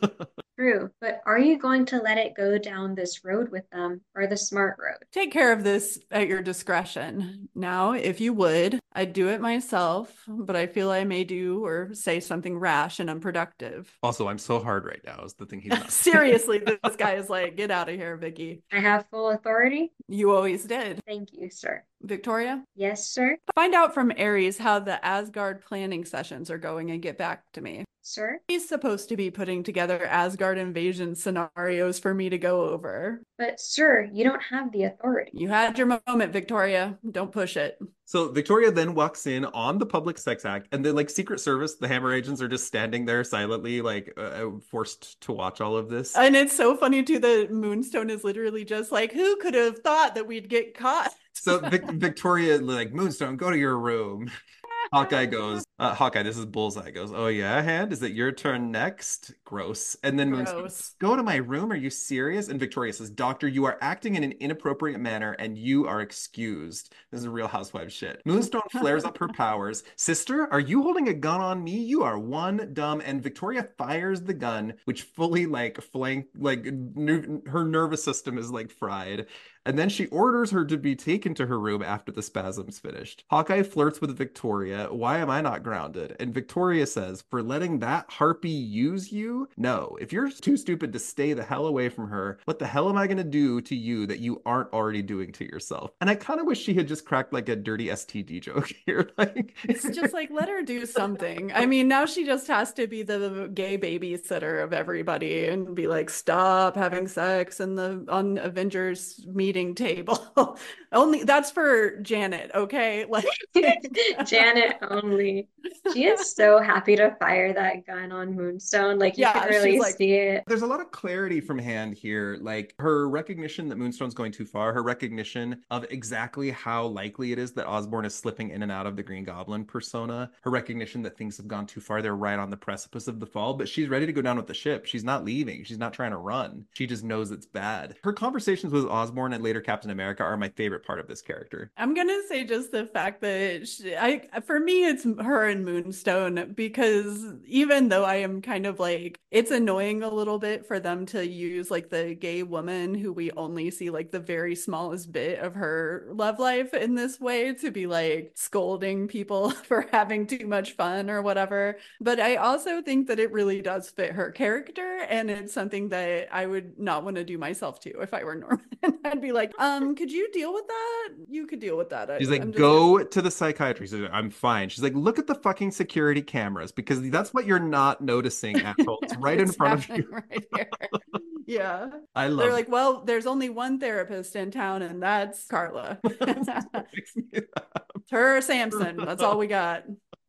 True, but are you going to let it go down this road with them or the smart road? Take care of this at your discretion. Now, if you would, I'd do it myself, but I feel I may do or say something rash and unproductive. Also, I'm so hard right now is the thing he's not. Seriously, this guy is like, get out of here, Vicky. I have full authority? You always did. Thank you, sir. Victoria, Yes, sir. find out from Ares how the Asgard planning sessions are going and get back to me. Sir? He's supposed to be putting together Asgard invasion scenarios for me to go over. But, sir, you don't have the authority. You had your moment, Victoria. Don't push it. So Victoria then walks in on the Public Sex Act, and then like Secret Service, the Hammer agents are just standing there silently, like uh, forced to watch all of this. And it's so funny too that Moonstone is literally just like, who could have thought that we'd get caught? So Vic Victoria like, Moonstone, go to your room. Hawkeye goes, uh, Hawkeye, this is Bullseye, goes, oh yeah, Hand, is it your turn next? Gross. And then Moonstone, Gross. go to my room, are you serious? And Victoria says, Doctor, you are acting in an inappropriate manner and you are excused. This is Real Housewives shit. Moonstone flares up her powers. Sister, are you holding a gun on me? You are one dumb. And Victoria fires the gun, which fully like flank, like ner her nervous system is like fried. And then she orders her to be taken to her room after the spasms finished. Hawkeye flirts with Victoria. Why am I not grounded? And Victoria says, for letting that harpy use you? No, if you're too stupid to stay the hell away from her, what the hell am I going to do to you that you aren't already doing to yourself? And I kind of wish she had just cracked like a dirty S T D joke here. Like, It's just like, let her do something. I mean, now she just has to be the gay babysitter of everybody and be like, stop having sex in the on Avengers meeting table. Only that's for Janet, okay? Like Janet only. She is so happy to fire that gun on Moonstone. Like, you Yeah, can really she's like- see it. there's a lot of clarity from Hand here, like her recognition that Moonstone's going too far, her recognition of exactly how likely it is that Osborn is slipping in and out of the Green Goblin persona, her recognition that things have gone too far, they're right on the precipice of the fall, but she's ready to go down with the ship. She's not leaving. She's not trying to run. She just knows it's bad. Her conversations with Osborn and later Captain America are my favorite part of this character. I'm gonna say just the fact that she, I, for me, it's her in Moonstone, because even though I am kind of like, it's annoying a little bit for them to use like the gay woman who we only see like the very smallest bit of her love life in this way to be like scolding people for having too much fun or whatever. But I also think that it really does fit her character, and it's something that I would not want to do myself to if I were Norman. I'd be like, um, could you deal with that? You could deal with that. I, She's like, I'm just go gonna... to the psychiatrist. She's like, I'm fine. She's like, look at the fucking security cameras because that's what you're not noticing, asshole. It's right in It's front of happening you. right here. Yeah. I They're love like, well, there's only one therapist in town, and that's Carla. it. Her or Samson. That's all we got.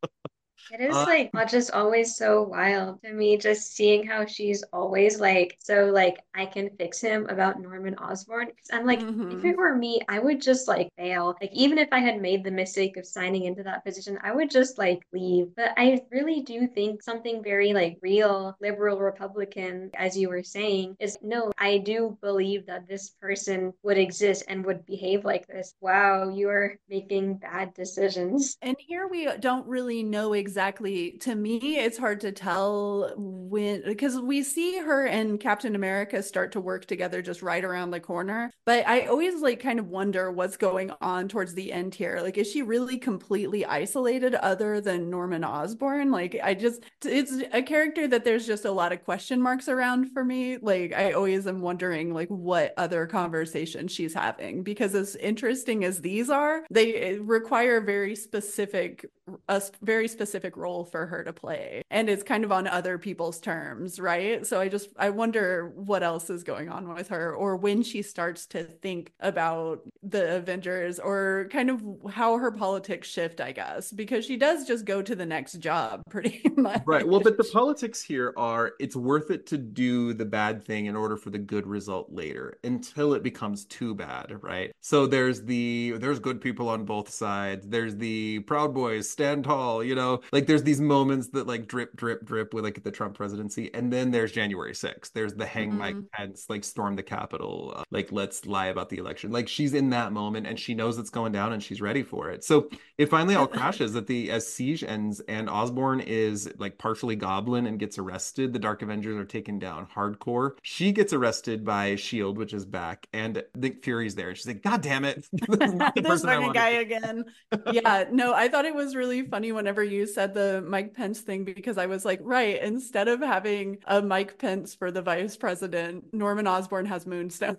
It is Uh, like not just always so wild to me, just seeing how she's always like, so like I can fix him about Norman Osborn. Because I'm like, if Mm-hmm. it were me, I would just like fail. Like, even if I had made the mistake of signing into that position, I would just like leave. But I really do think something very like real, liberal Republican, as you were saying, is no, I do believe that this person would exist and would behave like this. Wow, you are making bad decisions. And here we don't really know exactly. To me, it's hard to tell when, because we see her and Captain America start to work together just right around the corner. But I always like kind of wonder what's going on towards the end here. Like, is she really completely isolated other than Norman Osborn? Like, I just, it's a character that there's just a lot of question marks around for me. Like, I always am wondering, like, what other conversation she's having, because as interesting as these are, they require very specific a very specific role for her to play, and it's kind of on other people's terms, right? So I just I wonder what else is going on with her, or when she starts to think about the Avengers, or kind of how her politics shift, I guess, because she does just go to the next job pretty much. Right. Well, but the politics here are it's worth it to do the bad thing in order for the good result later until it becomes too bad, right? So there's the there's good people on both sides. There's the Proud Boys, stand tall, you know, like there's these moments that like drip, drip, drip with like the Trump presidency. And then there's January sixth. There's the hang Mike Mm-hmm. Pence, like storm the Capitol, uh, like let's lie about the election. Like she's in that moment and she knows it's going down and she's ready for it. So it finally all crashes at the as Siege ends and Osborn is like partially goblin and gets arrested. The Dark Avengers are taken down hardcore. She gets arrested by Shield, which is back, and Nick Fury's there. And she's like, God damn it. This is not the This person I fucking wanted. guy again. Yeah, no, I thought it was really funny whenever you said the Mike Pence thing, because I was like, right, instead of having a Mike Pence for the vice president, Norman Osborn has Moonstone.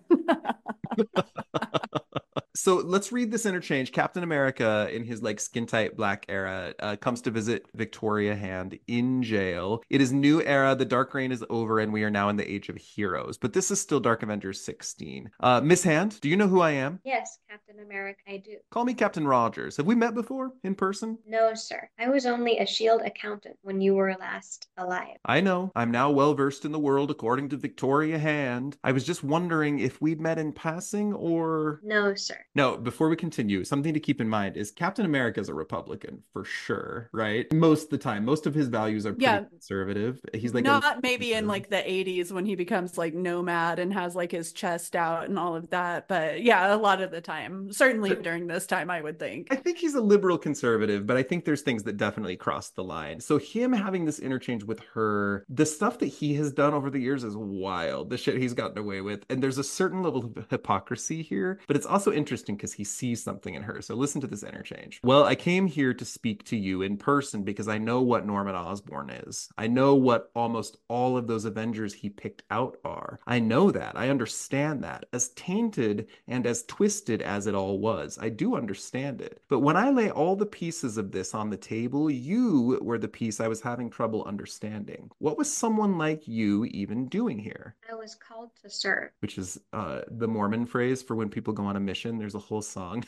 So let's read this interchange. Captain America, in his like skin tight black era, uh, comes to visit Victoria Hand in jail. It is new era. The dark reign is over, and we are now in the age of heroes. But this is still Dark Avengers sixteen. Uh, Miss Hand, do you know who I am? Yes, Captain America, I do. Call me Captain Rogers. Have we met before in person? No, sir. I was only a shield accountant when you were last alive. I know. I'm now well versed in the world according to Victoria Hand. I was just wondering if we'd met in passing or. No, sir. No, before we continue, something to keep in mind is Captain America is a Republican for sure, right? Most of the time, most of his values are pretty Yeah, conservative. He's like a not maybe in like the eighties when he becomes like nomad and has like his chest out and all of that, but yeah, a lot of the time, certainly during this time, I would think. I think he's a liberal conservative, but I think there's things that definitely cross the line. So him having this interchange with her, the stuff that he has done over the years is wild. The shit he's gotten away with. And there's a certain level of hypocrisy here, but it's also interesting because he sees something in her. So listen to this interchange. Well, I came here to speak to you in person because I know what Norman Osborn is. I know what almost all of those Avengers he picked out are. I know that. I understand that. As tainted and as twisted as it all was, I do understand it. But when I lay all the pieces of this on the table, you were the piece I was having trouble understanding. What was someone like you even doing here? I was called to serve. Which is uh, the Mormon phrase for when people go on a mission. There's a whole song.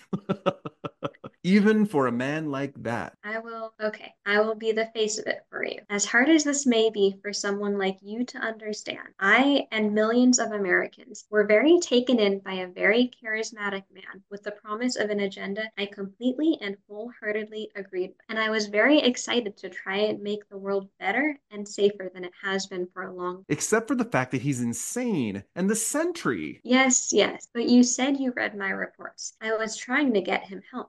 Even for a man like that. I will, okay, I will be the face of it for you. As hard as this may be for someone like you to understand, I and millions of Americans were very taken in by a very charismatic man with the promise of an agenda I completely and wholeheartedly agreed with. And I was very excited to try and make the world better and safer than it has been for a long time. Except for the fact that he's insane and the Sentry. Yes, yes, but you said you read my reports. I was trying to get him help. I was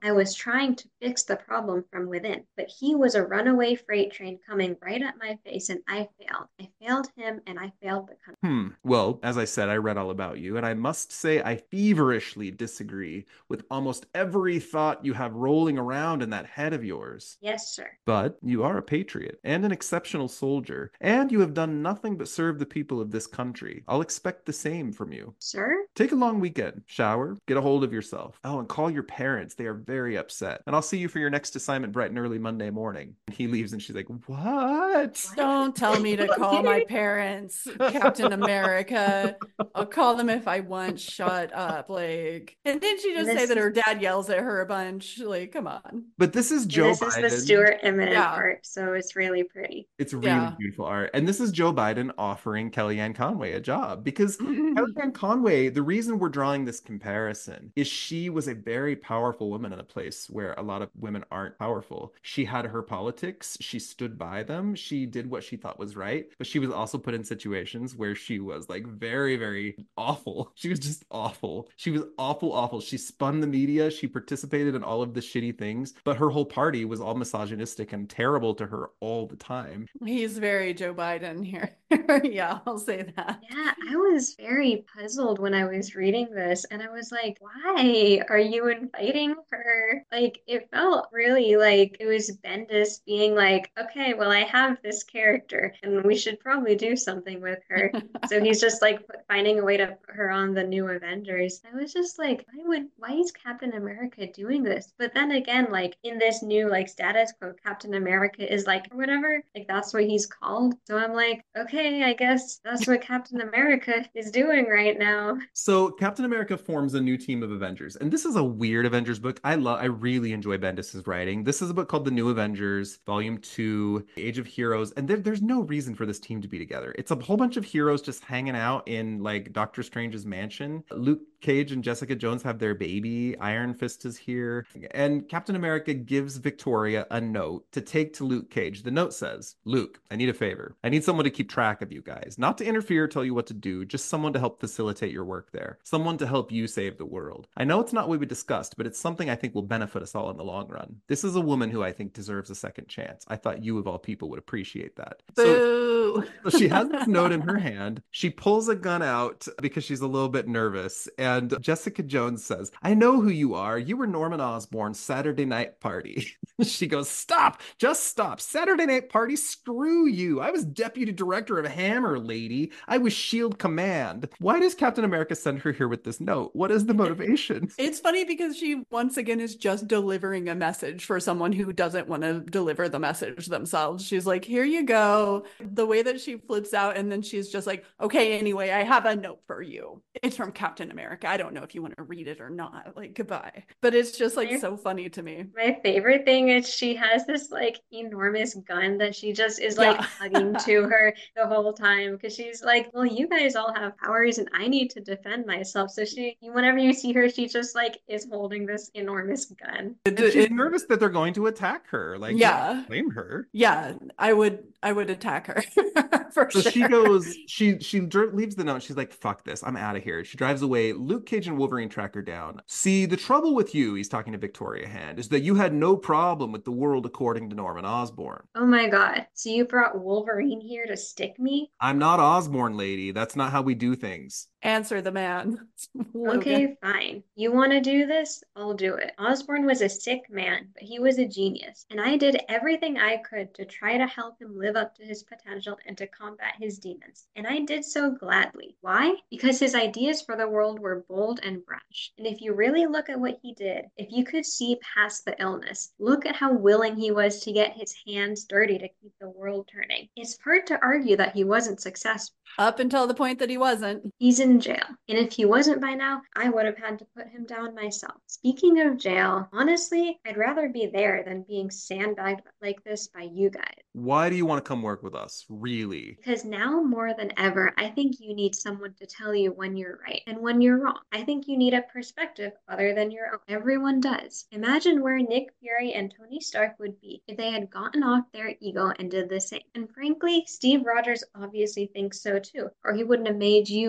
trying to fix the problem from within. But he was a runaway freight train coming right at my face, and I failed. I failed him, and I failed the country. Hmm. Well, as I said, I read all about you, and I must say I feverishly disagree with almost every thought you have rolling around in that head of yours. Yes, sir. But you are a patriot and an exceptional soldier, and you have done nothing but serve the people of this country. I'll expect the same from you. Sir? Take a long weekend, shower, get a hold of yourself. Oh, and call your parents. They are very upset. And I'll see you for your next assignment bright and early Monday morning. And he leaves and she's like, what? Don't tell me to call my parents Captain America. I'll call them if I want. Shut up. Like, and didn't she just And say this that is- her dad yells at her a bunch? Like, come on. But this is And Joe this Biden. is the Stuart Eminem Yeah. art, so it's really pretty. It's really Yeah. beautiful art. And this is Joe Biden offering Kellyanne Conway a job because Kellyanne Conway, the reason we're drawing this comparison is she was a very powerful woman in a place where a lot of women aren't powerful. She had her politics, she stood by them, she did what she thought was right, but she was also put in situations where she was like very, very awful. She was just awful. She was awful, awful. She spun the media, she participated in all of the shitty things, but her whole party was all misogynistic and terrible to her all the time. He's very Joe Biden here. Yeah, I'll say that. Yeah, I was very puzzled when I was reading this, and I was like, why are you inviting her? Like, it felt really like it was Bendis being like, okay, well, I have this character, and we should probably do something with her. So he's just like put- finding a way to put her on the new Avengers. I was just like, why would, why is Captain America doing this? But then again, like in this new like status quo, Captain America is like, or whatever, like that's what he's called. So I'm like, okay, I guess that's what Captain America is doing right now. So Captain America forms a new team of Avengers, and this is a weird Avengers book. I love, I really enjoy Bendis's writing. This is a book called The New Avengers, Volume Two, Age of Heroes, and there, there's no reason for this team to be together. It's a whole bunch of heroes just hanging out in like Doctor Strange's mansion. Luke Cage and Jessica Jones have their baby. Iron Fist is here, and Captain America gives Victoria a note to take to Luke Cage. The note says, "Luke, I need a favor. I need someone to keep track of you guys, not to interfere or tell you what to do, just someone to help facilitate your work there, someone to help you save the world. I know it's not what we discussed, but it's something I think will benefit us all in the long run. This is a woman who I think deserves a second chance. I thought you of all people would appreciate that." So, Boo. so she has this note in her hand. She pulls a gun out because she's a little bit nervous. And Jessica Jones says, "I know who you are. You were Norman Osborn's Saturday night party." She goes, "Stop, just stop. Saturday night party, screw you. I was deputy director of Hammer, lady. I was Shield Command. Why does Captain America send her here with this note? What is the motivation?" It's funny because she once again is just delivering a message for someone who doesn't want to deliver the message themselves. She's like, here you go. The way that she flips out, and then she's just like, okay, anyway, I have a note for you. It's from Captain America. I don't know if you want to read it or not. Like, goodbye. But it's just like so funny to me. My favorite thing is she has this like enormous gun that she just is like Yeah. hugging to her the whole time because she's like, well, you guys all have powers and I need to defend myself. So she, whenever you see her, she just like is holding this enormous gun. And she's nervous that they're going to attack her. Like, Yeah. don't blame her. Yeah, I would I would attack her for So sure. she goes, she she dr- leaves the note. She's like, fuck this, I'm out of here. She drives away. Luke Cage and Wolverine track her down. "See, the trouble with you," he's talking to Victoria Hand, "is that you had no problem with the world according to Norman Osborn." Oh my God. So you brought Wolverine here to stick me? "I'm not Osborn, lady. That's not how we do things." Answer the man. Logan. Okay, fine. You want to do this? I'll do it. Osborn was a sick man, but he was a genius, and I did everything I could to try to help him live up to his potential and to combat his demons. And I did so gladly. Why? Because his ideas for the world were bold and brash. And if you really look at what he did, if you could see past the illness, look at how willing he was to get his hands dirty to keep the world turning. It's hard to argue that he wasn't successful. Up until the point that he wasn't. He's in jail. And if he wasn't by now, I would have had to put him down myself. Speaking of jail, honestly, I'd rather be there than being sandbagged like this by you guys. Why do you want to come work with us? Really? Because now more than ever, I think you need someone to tell you when you're right and when you're wrong. I think you need a perspective other than your own. Everyone does. Imagine where Nick Fury and Tony Stark would be if they had gotten off their ego and did the same. And frankly, Steve Rogers obviously thinks so too, or he wouldn't have made you and me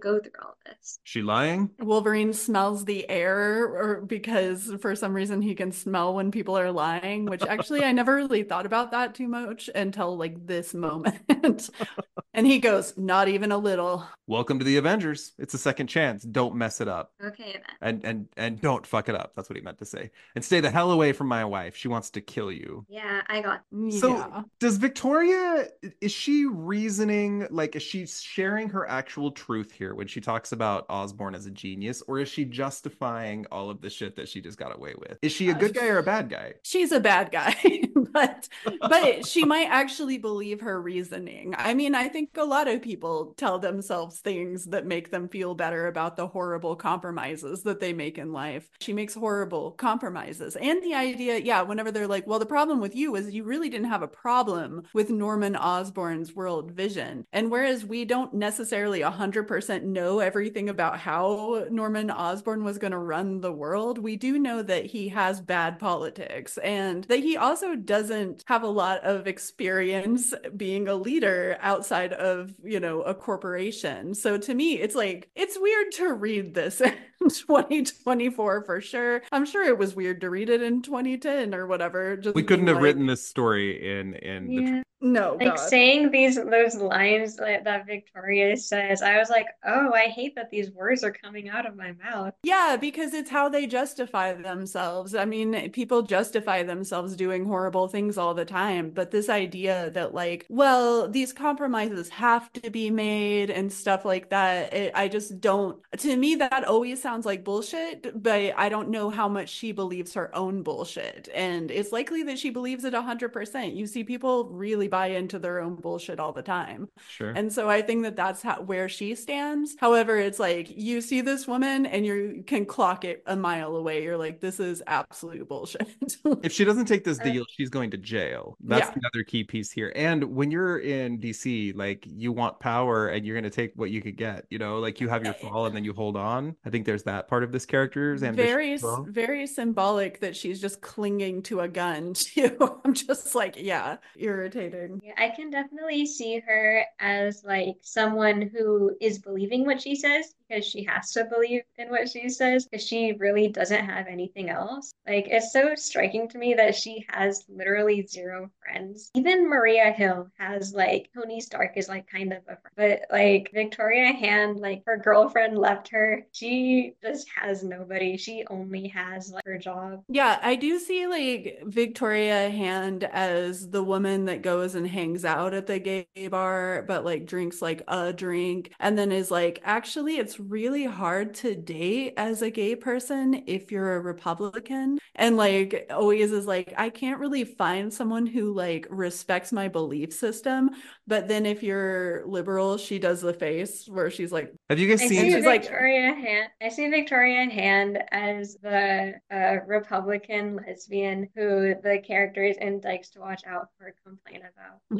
go through all this. She lying? Wolverine smells the air, or because for some reason he can smell when people are lying, which actually I never really thought about that too much until like this moment. And he goes, not even a little. Welcome to the Avengers. It's a second chance. Don't mess it up. Okay, then. And and and don't fuck it up. That's what he meant to say. And stay the hell away from my wife. She wants to kill you. Yeah, I got. So Yeah. does Victoria, is she reasoning, like, is she sharing her actual truth here when she talks about Osborn as a genius, or is she justifying all of the shit that she just got away with? Is she a good guy or a bad guy? She's a bad guy, but but she might actually believe her reasoning. I mean, I think a lot of people tell themselves things that make them feel better about the horrible compromises that they make in life. She makes horrible compromises. And the idea, yeah, whenever they're like, well, the problem with you is you really didn't have a problem with Norman Osborn's world vision. And whereas we don't necessarily one hundred percent know everything about how Norman Osborn was going to run the world, we do know that he has bad politics and that he also doesn't have a lot of experience being a leader outside of, you know, a corporation. So to me, it's like, it's weird to read this in twenty twenty-four for sure. I'm sure it was weird to read it in twenty ten or whatever. Just We couldn't have like, written this story in in Yeah. the no, Like God. saying these those lines that, that Victoria says, I was like, oh, I hate that these words are coming out of my mouth. Yeah, because it's how they justify themselves. I mean, people justify themselves doing horrible things all the time, but this idea that like, well, these compromises have to be made and stuff like that, it, I just don't, to me, that always sounds like bullshit, but I don't know how much she believes her own bullshit. And it's likely that she believes it one hundred percent. You see people really buy into their own bullshit all the time. Sure. And so I think that that's how, where she stands. However, it's like you see this woman and you can clock it a mile away. You're like, this is absolute bullshit. If she doesn't take this Uh, deal, she's going to jail. That's Yeah. the other key piece here. And when you're in D C, like you want power and you're going to take what you could get, you know, like you have your fall and then you hold on. I think there's that part of this character's ambition Very, as well. very symbolic that she's just clinging to a gun too. I'm just like, yeah, irritating. Yeah, I can definitely see her as like someone who is believing what she says because she has to believe in what she says because she really doesn't have anything else. Like it's so striking to me that she has literally zero friends. Even Maria Hill has like Tony Stark is like kind of a friend, but like Victoria Hand, like her girlfriend left her. She just has nobody. She only has like her job. Yeah, I do see like Victoria Hand as the woman that goes and hangs out at the gay bar, but like drinks like a drink and then is like, actually, it's really hard to date as a gay person if you're a Republican. And like always is like, I can't really find someone who like respects my belief system. But then if you're liberal, she does the face where she's like, Have you guys I seen? see she's like- Victoria Hand. I see Victoria Hand as the uh, Republican lesbian who the characters in Dykes to Watch Out for complain about.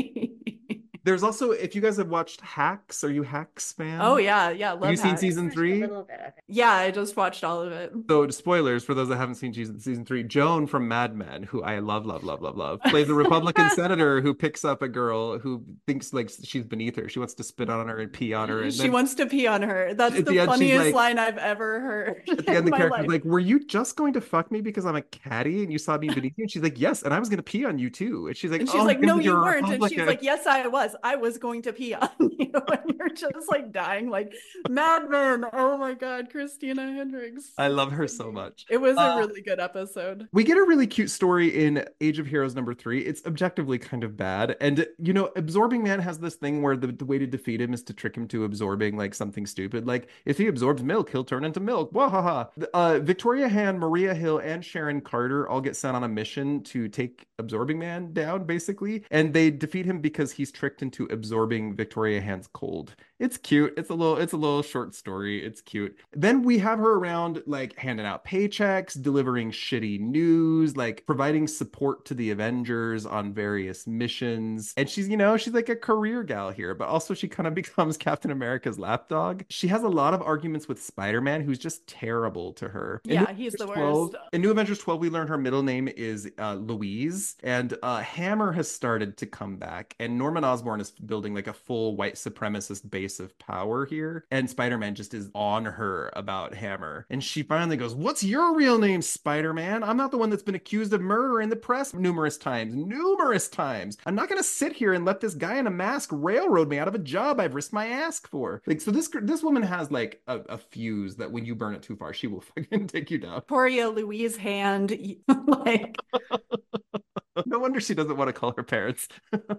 There's also, if you guys have watched Hacks, are you Hacks fan? oh yeah, yeah, love Have you seen Hacks. season I watched three? A little bit of it. Yeah, I just watched all of it. So spoilers for those that haven't seen season season three. Joan from Mad Men, who I love, love, love, love, love, plays a Republican senator who picks up a girl who thinks like she's beneath her. She wants to spit on her and pee on her. And She then wants to pee on her. That's At the, the end, she's funniest like- line I've ever heard at the in end, the my character's life. like, "Were you just going to fuck me because I'm a caddy and you saw me beneath you?" And she's like, "Yes, and I was going to pee on you too." And she's like, And she's "Oh, like, because no, you you're a weren't. And she's Republican." like, yes, I was. I was going to pee on you. And you're just like dying, like, Mad Men. Oh my God, Christina Hendricks. I love her so much. It was Uh, a really good episode. We get a really cute story in Age of Heroes number three. It's objectively kind of bad. And, you know, Absorbing Man has this thing where the, the way to defeat him is to trick him to absorbing like something stupid. Like if he absorbs milk, he'll turn into milk. Wahaha. Uh, Victoria Hand, Maria Hill, and Sharon Carter all get sent on a mission to take Absorbing Man down, basically. And they defeat him because he's tricked into absorbing Victoria Hand's cold. It's cute. It's a little, it's a little short story. It's cute. Then we have her around like handing out paychecks, delivering shitty news, like providing support to the Avengers on various missions. And she's, you know, she's like a career gal here, but also she kind of becomes Captain America's lapdog. She has a lot of arguments with Spider-Man, who's just terrible to her. In Yeah, New he's the Avengers twelve worst. In New Avengers twelve, we learn her middle name is uh, Louise, and uh, Hammer has started to come back, and Norman Osborn is building like a full white supremacist base base of power here. And Spider-Man just is on her about Hammer. And she finally goes, "What's your real name, Spider-Man? I'm not the one that's been accused of murder in the press numerous times, numerous times. I'm not going to sit here and let this guy in a mask railroad me out of a job I've risked my ass for." Like, so this this woman has like a, a fuse that when you burn it too far, she will fucking take you down. Victoria Louise Hand, like. No wonder she doesn't want to call her parents.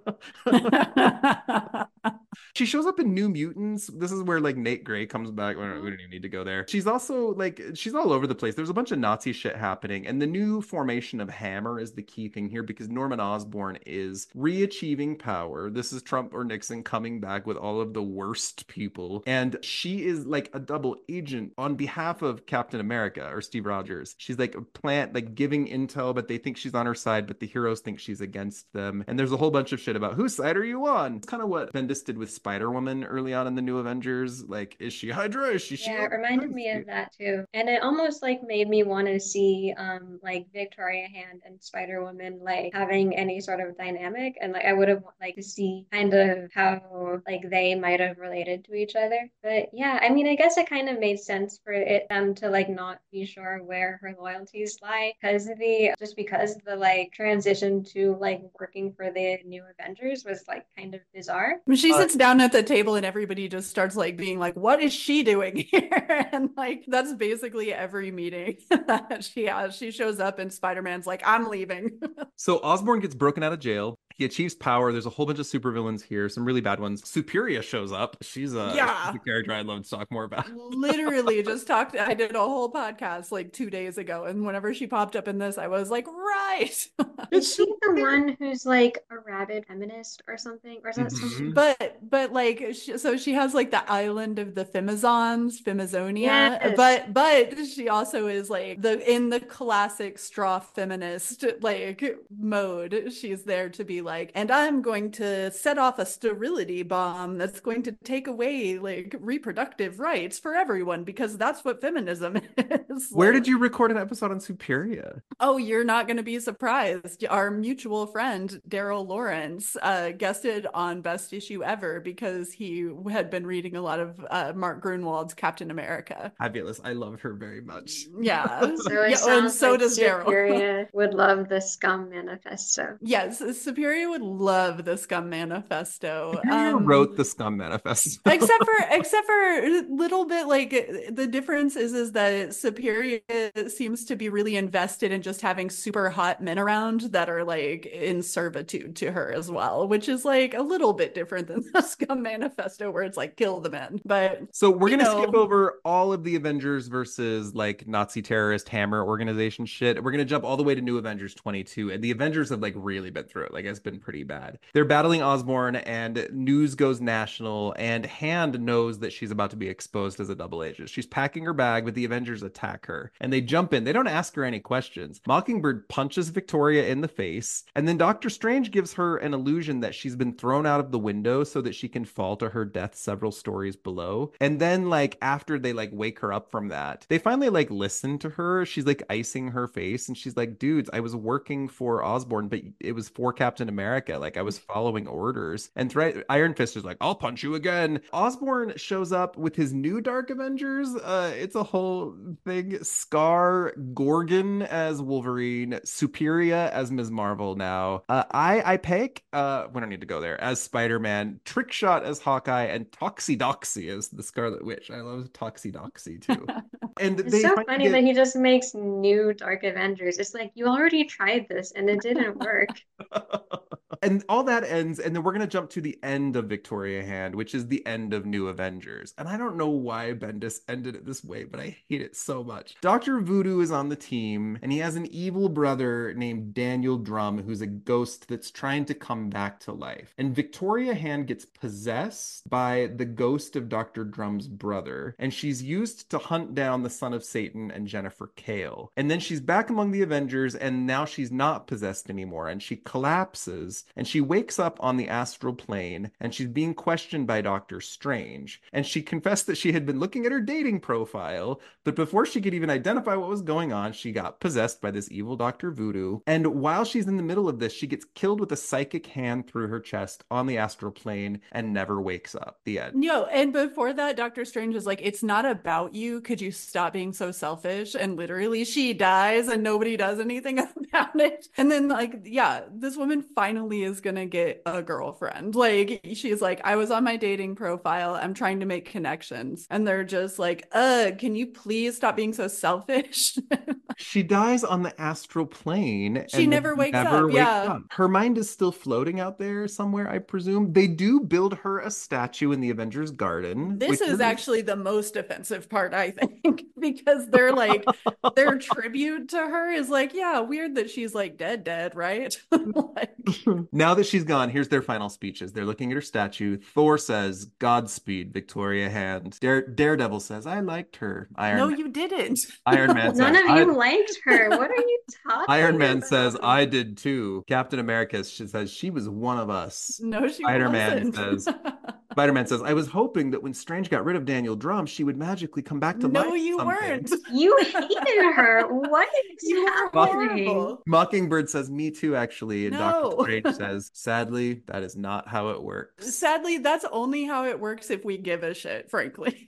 She shows up in New Mutants. This is where like Nate Gray comes back. We don't, we don't even need to go there. She's also like, she's all over the place. There's a bunch of Nazi shit happening. And the new formation of Hammer is the key thing here because Norman Osborn is re-achieving power. This is Trump or Nixon coming back with all of the worst people. And she is like a double agent on behalf of Captain America or Steve Rogers. She's like a plant, like giving intel, but they think she's on her side, but the heroes think she's against them. And there's a whole bunch of shit about whose side are you on? It's kind of what Bendis did with Spider-Woman early on in the New Avengers. Like, is she Hydra? Is she Yeah, Shield? it reminded me of that too. And it almost like made me want to see um like Victoria Hand and Spider-Woman like having any sort of dynamic. And like I would have liked to see kind of how like they might have related to each other. But yeah, I mean I guess it kind of made sense for it them to like not be sure where her loyalties lie because the just because the like transition to like working for the New Avengers was like kind of bizarre. When she Uh, sits down at the table and everybody just starts like being like, what is she doing here? And like that's basically every meeting that she has. She shows up and Spider-Man's like, I'm leaving. So Osborn gets broken out of jail. He achieves power. There's a whole bunch of supervillains here, some really bad ones. Superia shows up. She's a, Yeah. she's a character I'd love to talk more about. Literally just talked. I did a whole podcast like two days ago. And whenever she popped up in this, I was like, right. Is she the one who's like a rabid feminist or something? Or is that Mhm. something? But but like she, so she has like the island of the Femizons, Femizonia. Yes. But but she also is like the in the classic straw feminist like mode. She's there to be like, and I'm going to set off a sterility bomb that's going to take away like reproductive rights for everyone because that's what feminism is. Where Like, did you record an episode on Superia? oh, you're not going to be surprised. Our mutual friend, Daryl Lawrence, uh, guested on Best Issue Ever because he had been reading a lot of uh, Mark Grunwald's Captain America. Fabulous. I love her very much. Yeah. So it Yeah, sounds and so like does Daryl. Superia would love the Scum Manifesto. Yes, Superior would love the Scum Manifesto. Superior Um, wrote the Scum Manifesto. except for except for a little bit like the difference is is that Superior seems to be really invested in just having super hot men around that are like in servitude to her as well, which is like a little bit different than the Scum Manifesto where it's like kill the men. But So we're you gonna know- skip over all of the Avengers versus like Nazi terrorist Hammer organization shit. We're gonna jump all the way to New Avengers twenty-two, and the Avengers have like really been through it. Like it's been pretty bad. They're battling Osborn, and news goes national. And Hand knows that she's about to be exposed as a double agent. She's packing her bag, but the Avengers attack her, and they jump in. They don't ask her any questions. Mockingbird punches Victoria in the face, and then Doctor Strange gives her an illusion that she's been thrown out of the window so that she can fall to her death several stories below. And then like after they like wake her up from that, they finally like listen to her. She's like icing her face and she's like, dudes, I was working for Osborn, but it was for Captain America. Like I was following orders. And Thre- Iron Fist is like, I'll punch you again. Osborn shows up with his new Dark Avengers. Uh, it's a whole thing. Scar, Gorgon as Wolverine, Superia as Miz Marvel now. Uh, I I pick, uh, we don't need to go there, as Spider-Man, Trickshot as Hawkeye, and Toxidoxy as the Scarlet Witch. I love Toxidoxy too. And It's they so finally funny get- that he just makes new Dark Avengers. It's like you already tried this and it didn't work. And all that ends, and then we're going to jump to the end of Victoria Hand, which is the end of New Avengers. And I don't know why Bendis ended it this way, but I hate it so much. Doctor Voodoo is on the team, and he has an evil brother named Daniel Drum, who's a ghost that's trying to come back to life. And Victoria Hand gets possessed by the ghost of Doctor Drum's brother, and she's used to hunt down the son of Satan and Jennifer Kale. And then she's back among the Avengers, and now she's not possessed anymore, and she collapses glasses, and she wakes up on the astral plane, and she's being questioned by Doctor Strange. And she confessed that she had been looking at her dating profile, but before she could even identify what was going on, she got possessed by this evil Doctor Voodoo. And while she's in the middle of this, she gets killed with a psychic hand through her chest on the astral plane and never wakes up. The end. No, and before that, Doctor Strange is like, it's not about you. Could you stop being so selfish? And literally she dies and nobody does anything about it. And then like, yeah, this woman finally is gonna get a girlfriend. Like she's like, I was on my dating profile. I'm trying to make connections. And they're just like, uh, can you please stop being so selfish? She dies on the astral plane. She and never wakes never up. wakes Yeah. up. Her mind is still floating out there somewhere, I presume. They do build her a statue in the Avengers Garden. This is actually the most offensive part, I think, because they're like, their tribute to her is like, yeah, weird that she's like dead, dead, right? Like, now that she's gone, here's their final speeches. They're looking at her statue. Thor says, Godspeed, Victoria Hand. Dare- Daredevil says, I liked her. Iron no, Man. you didn't. Iron Man None says, of you I- liked her. What are you talking Iron Man about? says, I did too. Captain America she says, she was one of us. No, she Spider-Man wasn't. says, Spider-Man says, I was hoping that when Strange got rid of Daniel Drum, she would magically come back to life. No, you someday." weren't. You hated her. What is You were happening? horrible. Mockingbird says, me too, actually. And No. Doctor Strange says, sadly, that is not how it works. Sadly, that's only how it works if we give a shit, frankly.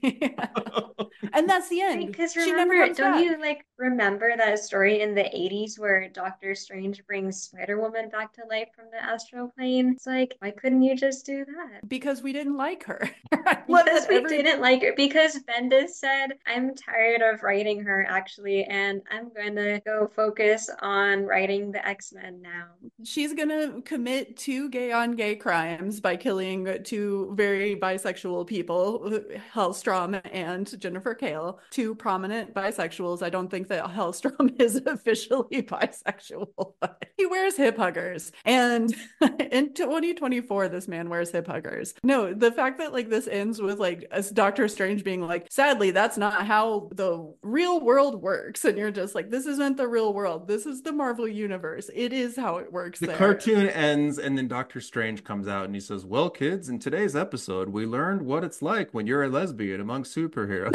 And that's the end. Because She never remember, comes don't back. you like remember that story in the eighties where Doctor Strange brings Spider-Woman back to life from the astral plane? It's like, why couldn't you just do that? Because we didn't like her. Because we Every- didn't like her. Because Bendis said, I'm tired of writing her actually, and I'm going to go focus on writing the X-Men now. She's gonna commit two gay on gay crimes by killing two very bisexual people, Hellstrom and Jennifer Kale, two prominent bisexuals. I don't think that Hellstrom is officially bisexual, but he wears hip huggers. And in twenty twenty-four, this man wears hip huggers. No, the fact that like this ends with like as Doctor Strange being like, sadly, that's not how the real world works. And you're just like, this isn't the real world. This is the Marvel universe. It is how it works. The there. cartoon ends, and then Doctor Strange comes out and he says, well, kids, in today's episode, we learned what it's like when you're a lesbian among superheroes.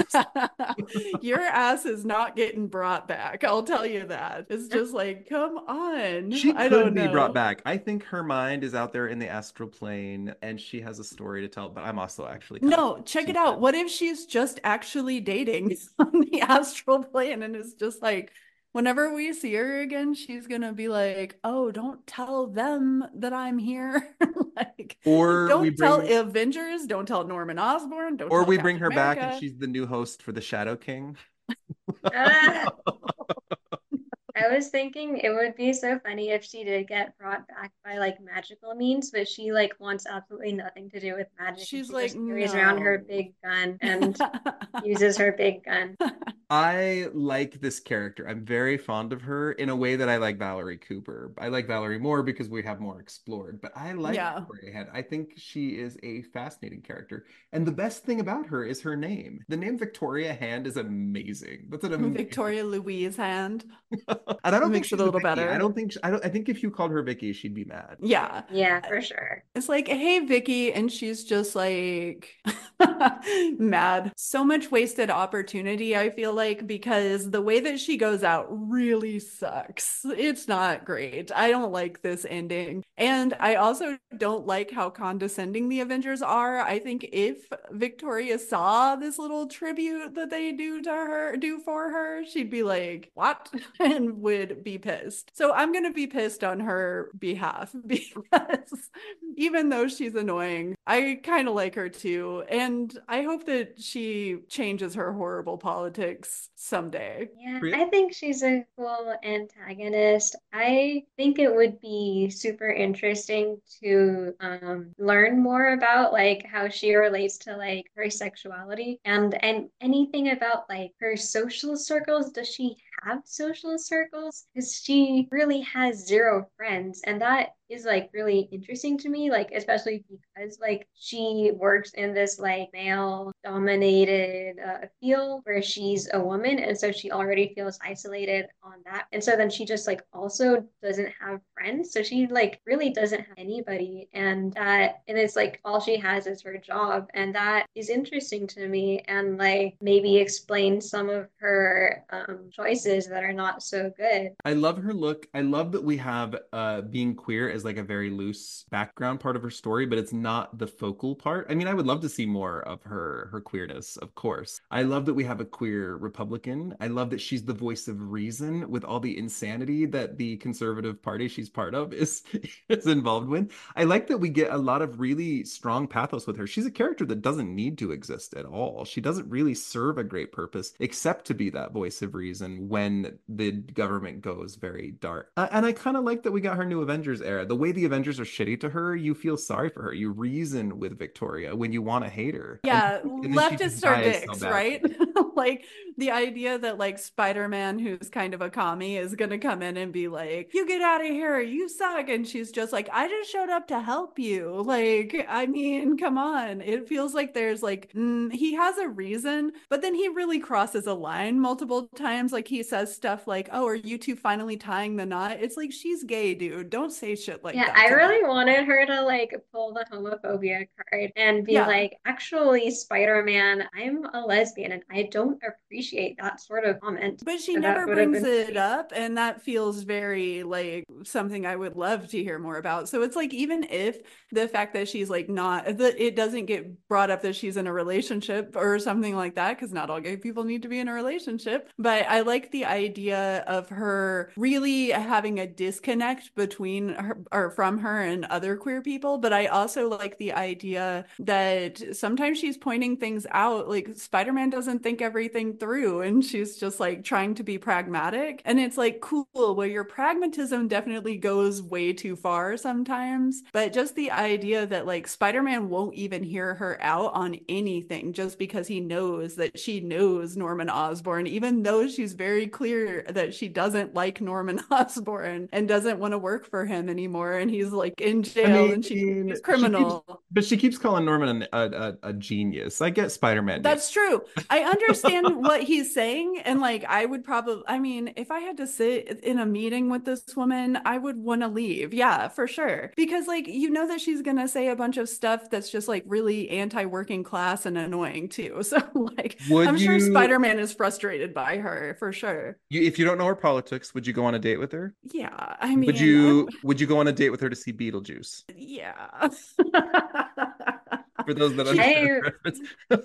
Your ass is not getting brought back. I'll tell you that. It's just like, come on. She I could don't be know. brought back. I think her mind is out there in the astral plane and she has a story to tell, but I'm also actually kind No, of check it out. What if she's just actually dating on the astral plane and it's just like, whenever we see her again, she's gonna be like, oh, don't tell them that I'm here. Like, Or don't we tell bring- Avengers, don't tell Norman Osborn, don't Or tell we bring her Captain back America. and she's the new host for the Shadow King. Ah. I was thinking it would be so funny if she did get brought back by like magical means, but she like wants absolutely nothing to do with magic. and She's she like, just carries around her no. big gun and uses her big gun. I like this character. I'm very fond of her in a way that I like Valerie Cooper. I like Valerie more because we have more explored, but I like Yeah. Victoria Hand. I think she is a fascinating character. And the best thing about her is her name. The name Victoria Hand is amazing. That's an amazing. Victoria Louise Hand. And I don't think Makes it she's a little Vicky. better. I don't think she- I don't I think if you called her Vicky, she'd be mad. Yeah. Yeah, for sure. It's like, hey, Vicky. And she's just like mad. So much wasted opportunity, I feel like, because the way that she goes out really sucks. It's not great. I don't like this ending. And I also don't like how condescending the Avengers are. I think if Victoria saw this little tribute that they do to her, do for her, she'd be like, what? And would be pissed. So I'm going to be pissed on her behalf because even though she's annoying, I kind of like her too. And I hope that she changes her horrible politics someday. Yeah, Really? I think she's a cool antagonist. I think it would be super interesting to um, learn more about like how she relates to like her sexuality and and anything about like her social circles. Does she have social circles? Because she really has zero friends, and that is like really interesting to me, like especially because like she works in this like male dominated uh, field where she's a woman, and so she already feels isolated on that. And so then she just like also doesn't have friends. So she like really doesn't have anybody, and that and it's like all she has is her job. And that is interesting to me, and like maybe explain some of her um choices that are not so good. I love her look. I love that we have uh being queer as like a very loose background part of her story, but it's not the focal part. I mean, I would love to see more of her her queerness, of course. I love that we have a queer Republican. I love that she's the voice of reason with all the insanity that the conservative party she's part of is is involved with. I like that we get a lot of really strong pathos with her. She's a character that doesn't need to exist at all. She doesn't really serve a great purpose except to be that voice of reason when the government goes very dark. Uh, and I kind of like that we got her new Avengers era. The way the Avengers are shitty to her, you feel sorry for her. You reason with Victoria when you want to hate her. Yeah, And, and then she just leftists are dies so dicks, badly. right? Like the idea that like Spider-Man, who's kind of a commie, is gonna come in and be like, "You get out of here, you suck," and she's just like, "I just showed up to help you." Like, I mean, come on. It feels like there's like mm, he has a reason, but then he really crosses a line multiple times. Like he says stuff like, "Oh, are you two finally tying the knot?" It's like she's gay, dude. Don't say shit like Yeah, that I to me. really wanted her to like pull the homophobia card and be Yeah. like, actually, Spider-Man, I'm a lesbian and I don't appreciate that sort of comment. But she And that never would have brings been it funny. up, and that feels very like something I would love to hear more about. So it's like even if the fact that she's like not that it doesn't get brought up that she's in a relationship or something like that, because not all gay people need to be in a relationship. But I like the idea of her really having a disconnect between her or from her and other queer people. But I also like the idea that sometimes she's pointing things out, like Spider-Man doesn't think everything through, and she's just like trying to be pragmatic. And it's like, cool, well, your pragmatism definitely goes way too far sometimes. But just the idea that like Spider-Man won't even hear her out on anything just because he knows that she knows Norman Osborn, even though she's very clear that she doesn't like Norman Osborn and doesn't want to work for him anymore. And he's like in I jail and she mean, he's she keeps, criminal. but she keeps calling Norman a, a, a genius. I get Spider-Man being. That's true. I understand what he's saying. And like, I would probably, I mean, if I had to sit in a meeting with this woman, I would want to leave. Yeah, for sure. Because like, you know that she's going to say a bunch of stuff that's just like really anti-working class and annoying too. So like, Would I'm sure you, Spider-Man is frustrated by her for sure. you, if you don't know her politics, would you go on a date with her? Yeah. I Would mean, I, you, would you go on a date with her to see Beetlejuice? yeah. For those that She, understand I the reference.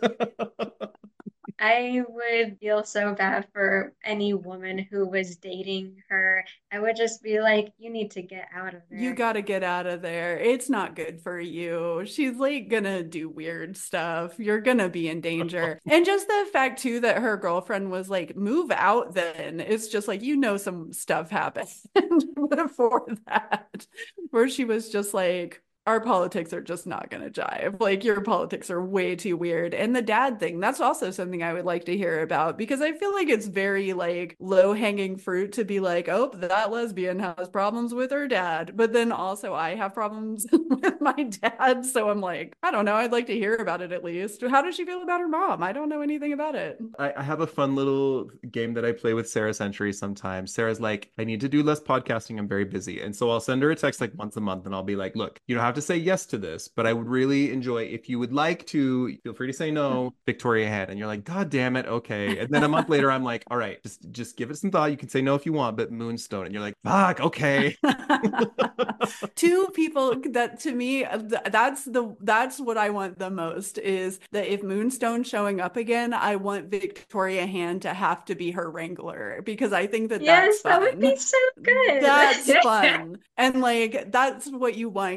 I would feel so bad for any woman who was dating her. I would just be like, you need to get out of you there. got to get out of there. It's not good for you. She's like gonna do weird stuff. You're gonna be in danger. And just the fact too that her girlfriend was like, move out then. It's just like, you know, some stuff happened before that, where she was just like, our politics are just not going to jive. Like your politics are way too weird. And the dad thing, that's also something I would like to hear about because I feel like it's very like low hanging fruit to be like, oh, that lesbian has problems with her dad. But then also I have problems with my dad. So I'm like, I don't know. I'd like to hear about it at least. How does she feel about her mom? I don't know anything about it. I, I have a fun little game that I play with Sarah Century sometimes. Sarah's like, I need to do less podcasting. I'm very busy. And so I'll send her a text like once a month and I'll be like, look, you don't have to say yes to this, but I would really enjoy if you would like to, feel free to say no, Victoria Head. And you're like, God damn it. Okay. And then a month later, I'm like, all right, just just give it some thought. You can say no if you want, but Moonstone. And you're like, fuck, okay. Two people that to me that's the that's what I want the most is that if Moonstone's showing up again, I want Victoria Hand to have to be her wrangler because I think that that's Yes, that would fun. be so good. That's fun. And like that's what you want kind of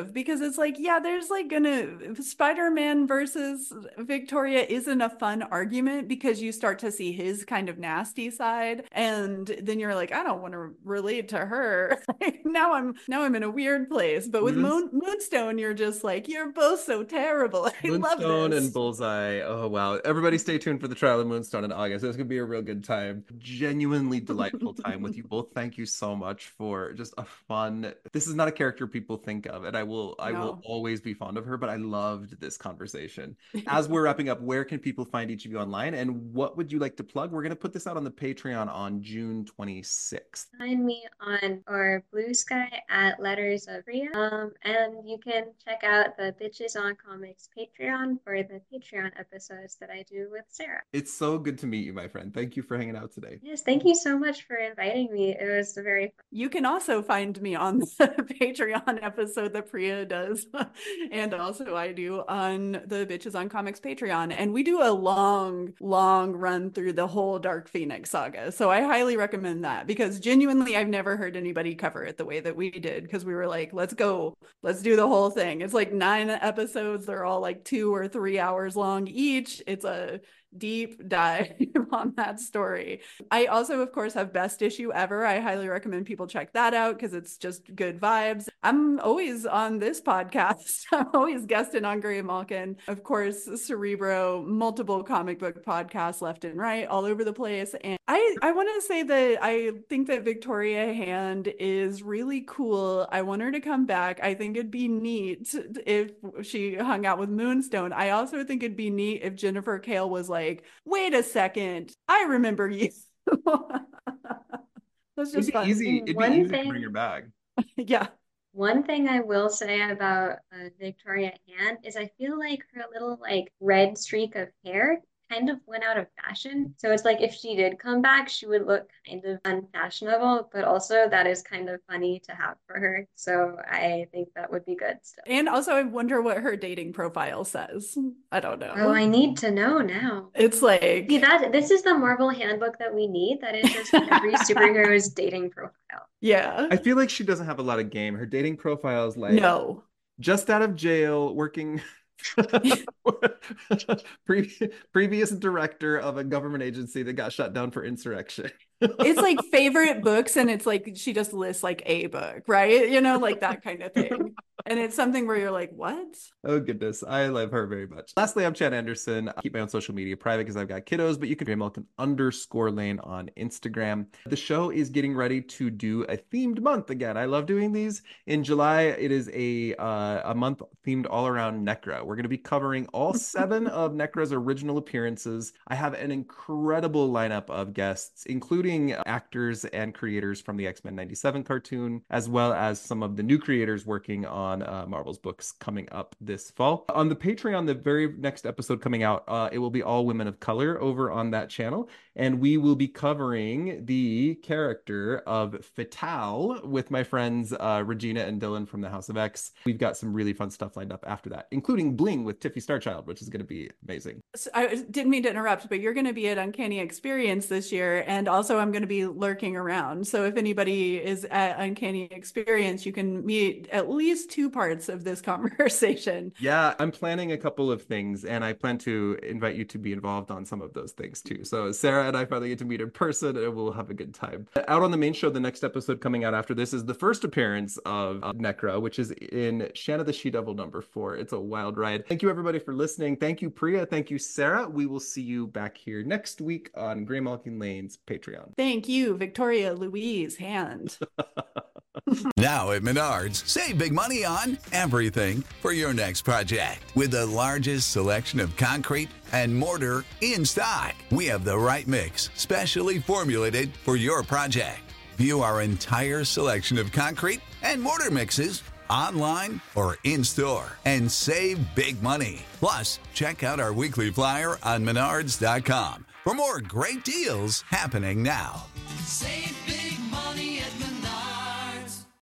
of, because it's like, yeah, there's like gonna Spider-Man versus Victoria isn't a fun argument because you start to see his kind of nasty side, and then you're like, I don't want to relate to her. now I'm now I'm in a weird place. But with Moon, Moonstone, you're just like, you're both so terrible. I love this. Moonstone and Bullseye. Oh wow! Everybody, stay tuned for the trial of Moonstone in August. It's gonna be a real good time. Genuinely delightful time with you both. Thank you so much for just a fun. This is not a character people think of, and I will I No. will always be fond of her. But I loved this conversation. As we're wrapping up, where can people find each of you online, and what would you like to plug? We're gonna put this out on the Patreon on June twenty-sixth. Find me on or Blue Sky at Letters of Priya. Um, and you can check out the Bitches on Comics Patreon for the Patreon episodes that I do with Sarah. It's so good to meet you, my friend. Thank you for hanging out today. Yes, thank you so much for inviting me. It was very fun. You can also find me on the Patreon episode that Priya does, and also I do on the Bitches on Comics Patreon. And we do a long, long run through the whole Dark Phoenix saga. So I highly recommend that, because genuinely, I've never heard anybody cover it the way that we did, because we were like, let's go, let's do the whole thing. It's like nine episodes. They're all like two or three hours long each. It's a deep dive on that story. I also, of course, have Best Issue Ever. I highly recommend people check that out because it's just good vibes. I'm always on this podcast. I'm always guesting on Gray Malkin. Of course, Cerebro, multiple comic book podcasts left and right, all over the place. And I, I want to say that I think that Victoria Hand is really cool. I want her to come back. I think it'd be neat if she hung out with Moonstone. I also think it'd be neat if Jennifer Kale was like, like, wait a second, I remember you. That's just it'd be fun. easy. It'd be One easy thing- to bring her back. Yeah. One thing I will say about uh, Victoria Hand is I feel like her little like red streak of hair kind of went out of fashion. So it's like if she did come back, she would look kind of unfashionable, but also that is kind of funny to have for her. So I think that would be good still. And also, I wonder what her dating profile says. I don't know. Oh, I need to know now. It's like, See, that this is the Marvel handbook that we need. That is just every superhero's dating profile. yeah. I feel like she doesn't have a lot of game. Her dating profile is like No. just out of jail, working Pre- previous director of a government agency that got shut down for insurrection. It's like favorite books, and it's like she just lists like a book, right? You know, like that kind of thing. And it's something where you're like, what? Oh goodness, I love her very much. Lastly, I'm Chad Anderson. I keep my own social media private because I've got kiddos, but you can Gray Malkin underscore lane on Instagram. The show is getting ready to do a themed month again. I love doing these. In July, it is a uh, a month themed all around Necra. We're going to be covering all seven of Necra's original appearances. I have an incredible lineup of guests, including actors and creators from the X-Men ninety-seven cartoon, as well as some of the new creators working on uh, Marvel's books coming up this fall. On the Patreon, the very next episode coming out, uh, it will be all women of color over on that channel, and we will be covering the character of Fatale with my friends uh, Regina and Dylan from the House of X. We've got some really fun stuff lined up after that, including Bling with Tiffy Starchild, which is going to be amazing. So I didn't mean to interrupt, but you're going to be at Uncanny Experience this year, and also I'm going to be lurking around. So if anybody is at Uncanny Experience, you can meet at least two parts of this conversation. Yeah, I'm planning a couple of things, and I plan to invite you to be involved on some of those things too. So Sarah and I finally get to meet in person, and we'll have a good time. Out on the main show, the next episode coming out after this is the first appearance of uh, Necra, which is in Shanna the She-Devil number four. It's a wild ride. Thank you everybody for listening. Thank you, Priya. Thank you, Sarah. We will see you back here next week on Gray Malkin Lane's Patreon. Thank you, Victoria Louise Hand. Now at Menards, save big money on everything for your next project. With the largest selection of concrete and mortar in stock, we have the right mix, specially formulated for your project. View our entire selection of concrete and mortar mixes online or in-store and save big money. Plus, check out our weekly flyer on menards dot com for more great deals happening now. Save big